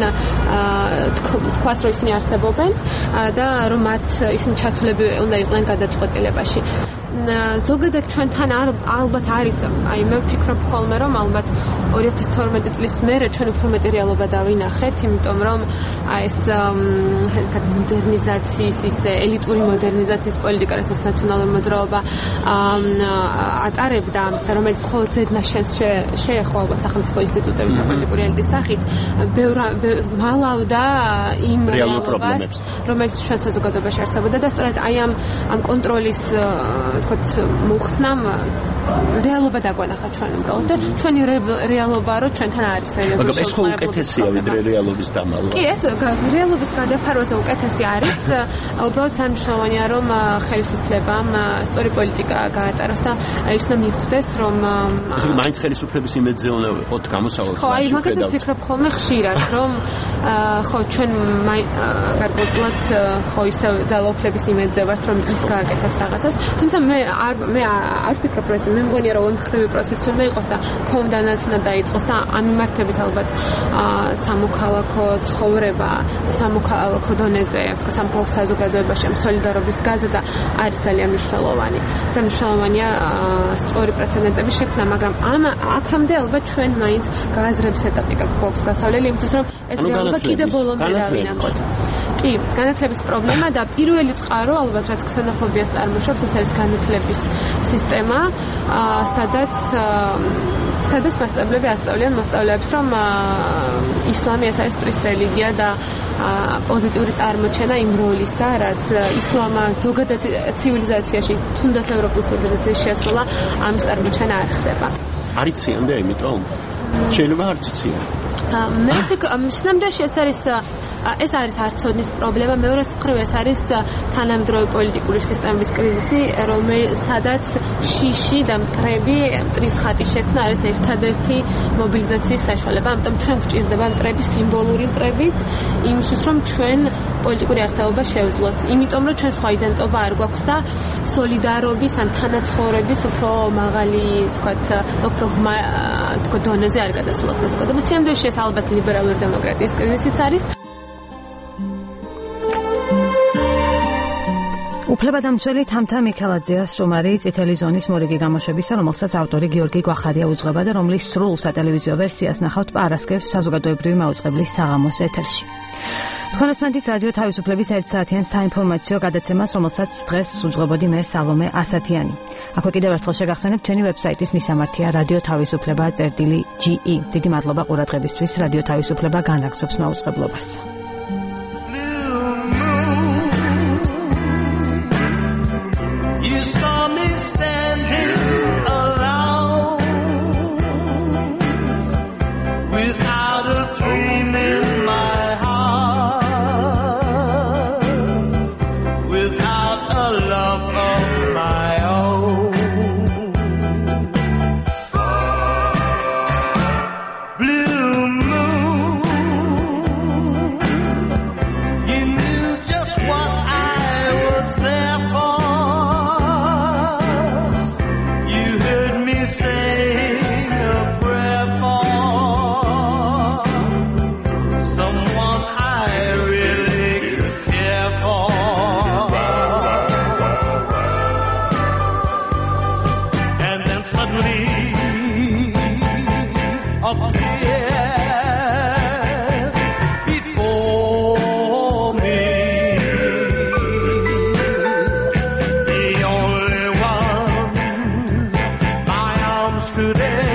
თქვას, რომ ისინი არსებობენ და რომ მათ ისინი ჩართულები უნდა იყვნენ გადაწყვეტილებაში. ზოგადად ჩვენთან ალბათ არის, აი მე ვფიქრობ ხოლმე, რომ ალბათ 2012 წლის მერე ჩვენ უფრო მეტი რეალობა დავინახეთ, იმიტომ რომ ეს მოდერნიზაციის, ის ელიტური მოდერნიზაციის პოლიტიკა, რასაც ნაციონალური მოძრაობა ატარებდა და რომელიც მხოლოდ ზედნაშენს შეეხო ალბათ სახელმწიფო ინსტიტუტების და პოლიტიკური ელიტის სახით, მალავდა იმ რეალობას, რომელიც ჩვენ საზოგადოებაში არსებობდა და სწორედ აი ამ კონტროლის თქვათ მოხსნამ რეალობა დაგვანახა ჩვენ უბრალოდ და ჩვენი რეალობა რო ჩვენთან არის რეალობა. მაგრამ ეს ხო უკეთესია ვიდრე რეალობის დამალვა. კი, ეს რეალობის გადაფარვაზე უკეთესი არის. უბრალოდ სამშოვანია რომ ხელისუფლებამ სწორი პოლიტიკა გაატაროს და ის უნდა მიხვდეს რომ ეს მაინც ხელისუფლების იმედზე უნდა ვიყოთ გამოსავალს. ხო, აი მაგაზე ვფიქრობ ხოლმე ხშირად რომ ხო ჩვენ გარკვეულად ხო ისე ძალაუფლების იმედზე ვართ რომ ის გააკეთებს რაღაცას, თუმცა მე არ ვფიქრობ რომ მე მგონია რომ მხრივი პროცესი უნდა იყოს და კომდანაც უნდა დაიწყოს და ამ მიმართებით ალბათ სამოქალაქო ცხოვრება და სამოქალაქო დონეზე, თქო სამოქალაქო საზოგადოებაში ამ სოლიდარობის გაზრდა არის ძალიან მნიშვნელოვანი და მნიშვნელოვანია სწორი პრეცედენტების შექმნა, მაგრამ აქამდე ალბათ ჩვენ მაინც გააზრების ეტაპი გვაქვს გასავლელი იმისთვის რომ ეს რეალობა კიდევ ბოლომდე დავინახოთ. კი, განათლების პრობლემა და პირველი წყარო ალბათ რაც ქსენოფობიას წარმოშობს, ეს არის განათლების სისტემა, სადაც მასწავლებლები ასწავლიან მოსწავლეებს, რომ ისლამი ეს არის პრის რელიგია და პოზიტიური წარმოჩენა იმ როლისა, რაც ისლამა ზოგადად ცივილიზაციაში, თუნდაც ევროპულ ცივილიზაციაში შესვლა, ამის წარმოჩენა არ ხდება. არ იციანდა იმიტომ? შეიძლება არ იციან. მე ვფიქრობ, სინამდვილეში ეს არის არცოდნის პრობლემა, მეორე მხრივ ეს არის თანამედროვე პოლიტიკური სისტემის კრიზისი, სადაც შიში და მტრები, მტრის ხატის შექმნა არის ერთადერთი მობილიზაციის საშუალება. ამიტომ ჩვენ გვჭირდება მტრები, სიმბოლური მტრებიც, იმისთვის რომ ჩვენ პოლიტიკური არსებობა შევძლოთ. იმიტომ რომ ჩვენ სხვა იდენტობა არ გვაქვს და სოლიდარობის ან თანაცხოვრების უფრო მაღალი, თქვათ, უფრო ღრმა დონეზე არ გადასულა საზოგადოება. სინამდვილეში ეს ალბათ ლიბერალური დემოკრატიის კრიზისიც არის. უფლებადამცველი თამთა მიქელაძეა სტუმარი წითელი ზონის მორიგი გამოშვებისა, რომელსაც ავტორი გიორგი გვახარია უძღვება და რომლის სრულ სატელევიზიო ვერსიას ნახავთ პარასკევს საზოგადოებრივი მაუწყებლის საღამოს ეთერში. თქვენოსმენთ რადიო თავისუფლების 1 საათიან საინფორმაციო გადაცემას, რომელსაც დღეს უძღვებოდი მე სალომე ასათიანი. აქვე კიდევ ერთხელ შეგახსენებთ ჩვენი ვებსაიტის მისამართია radioთავისუფლება.ge. დიდი მადლობა ყურადღებისთვის. რადიო თავისუფლება განაგრძობს მაუწყებლობას. Without a dream in my appear before me. The only one my arms could ever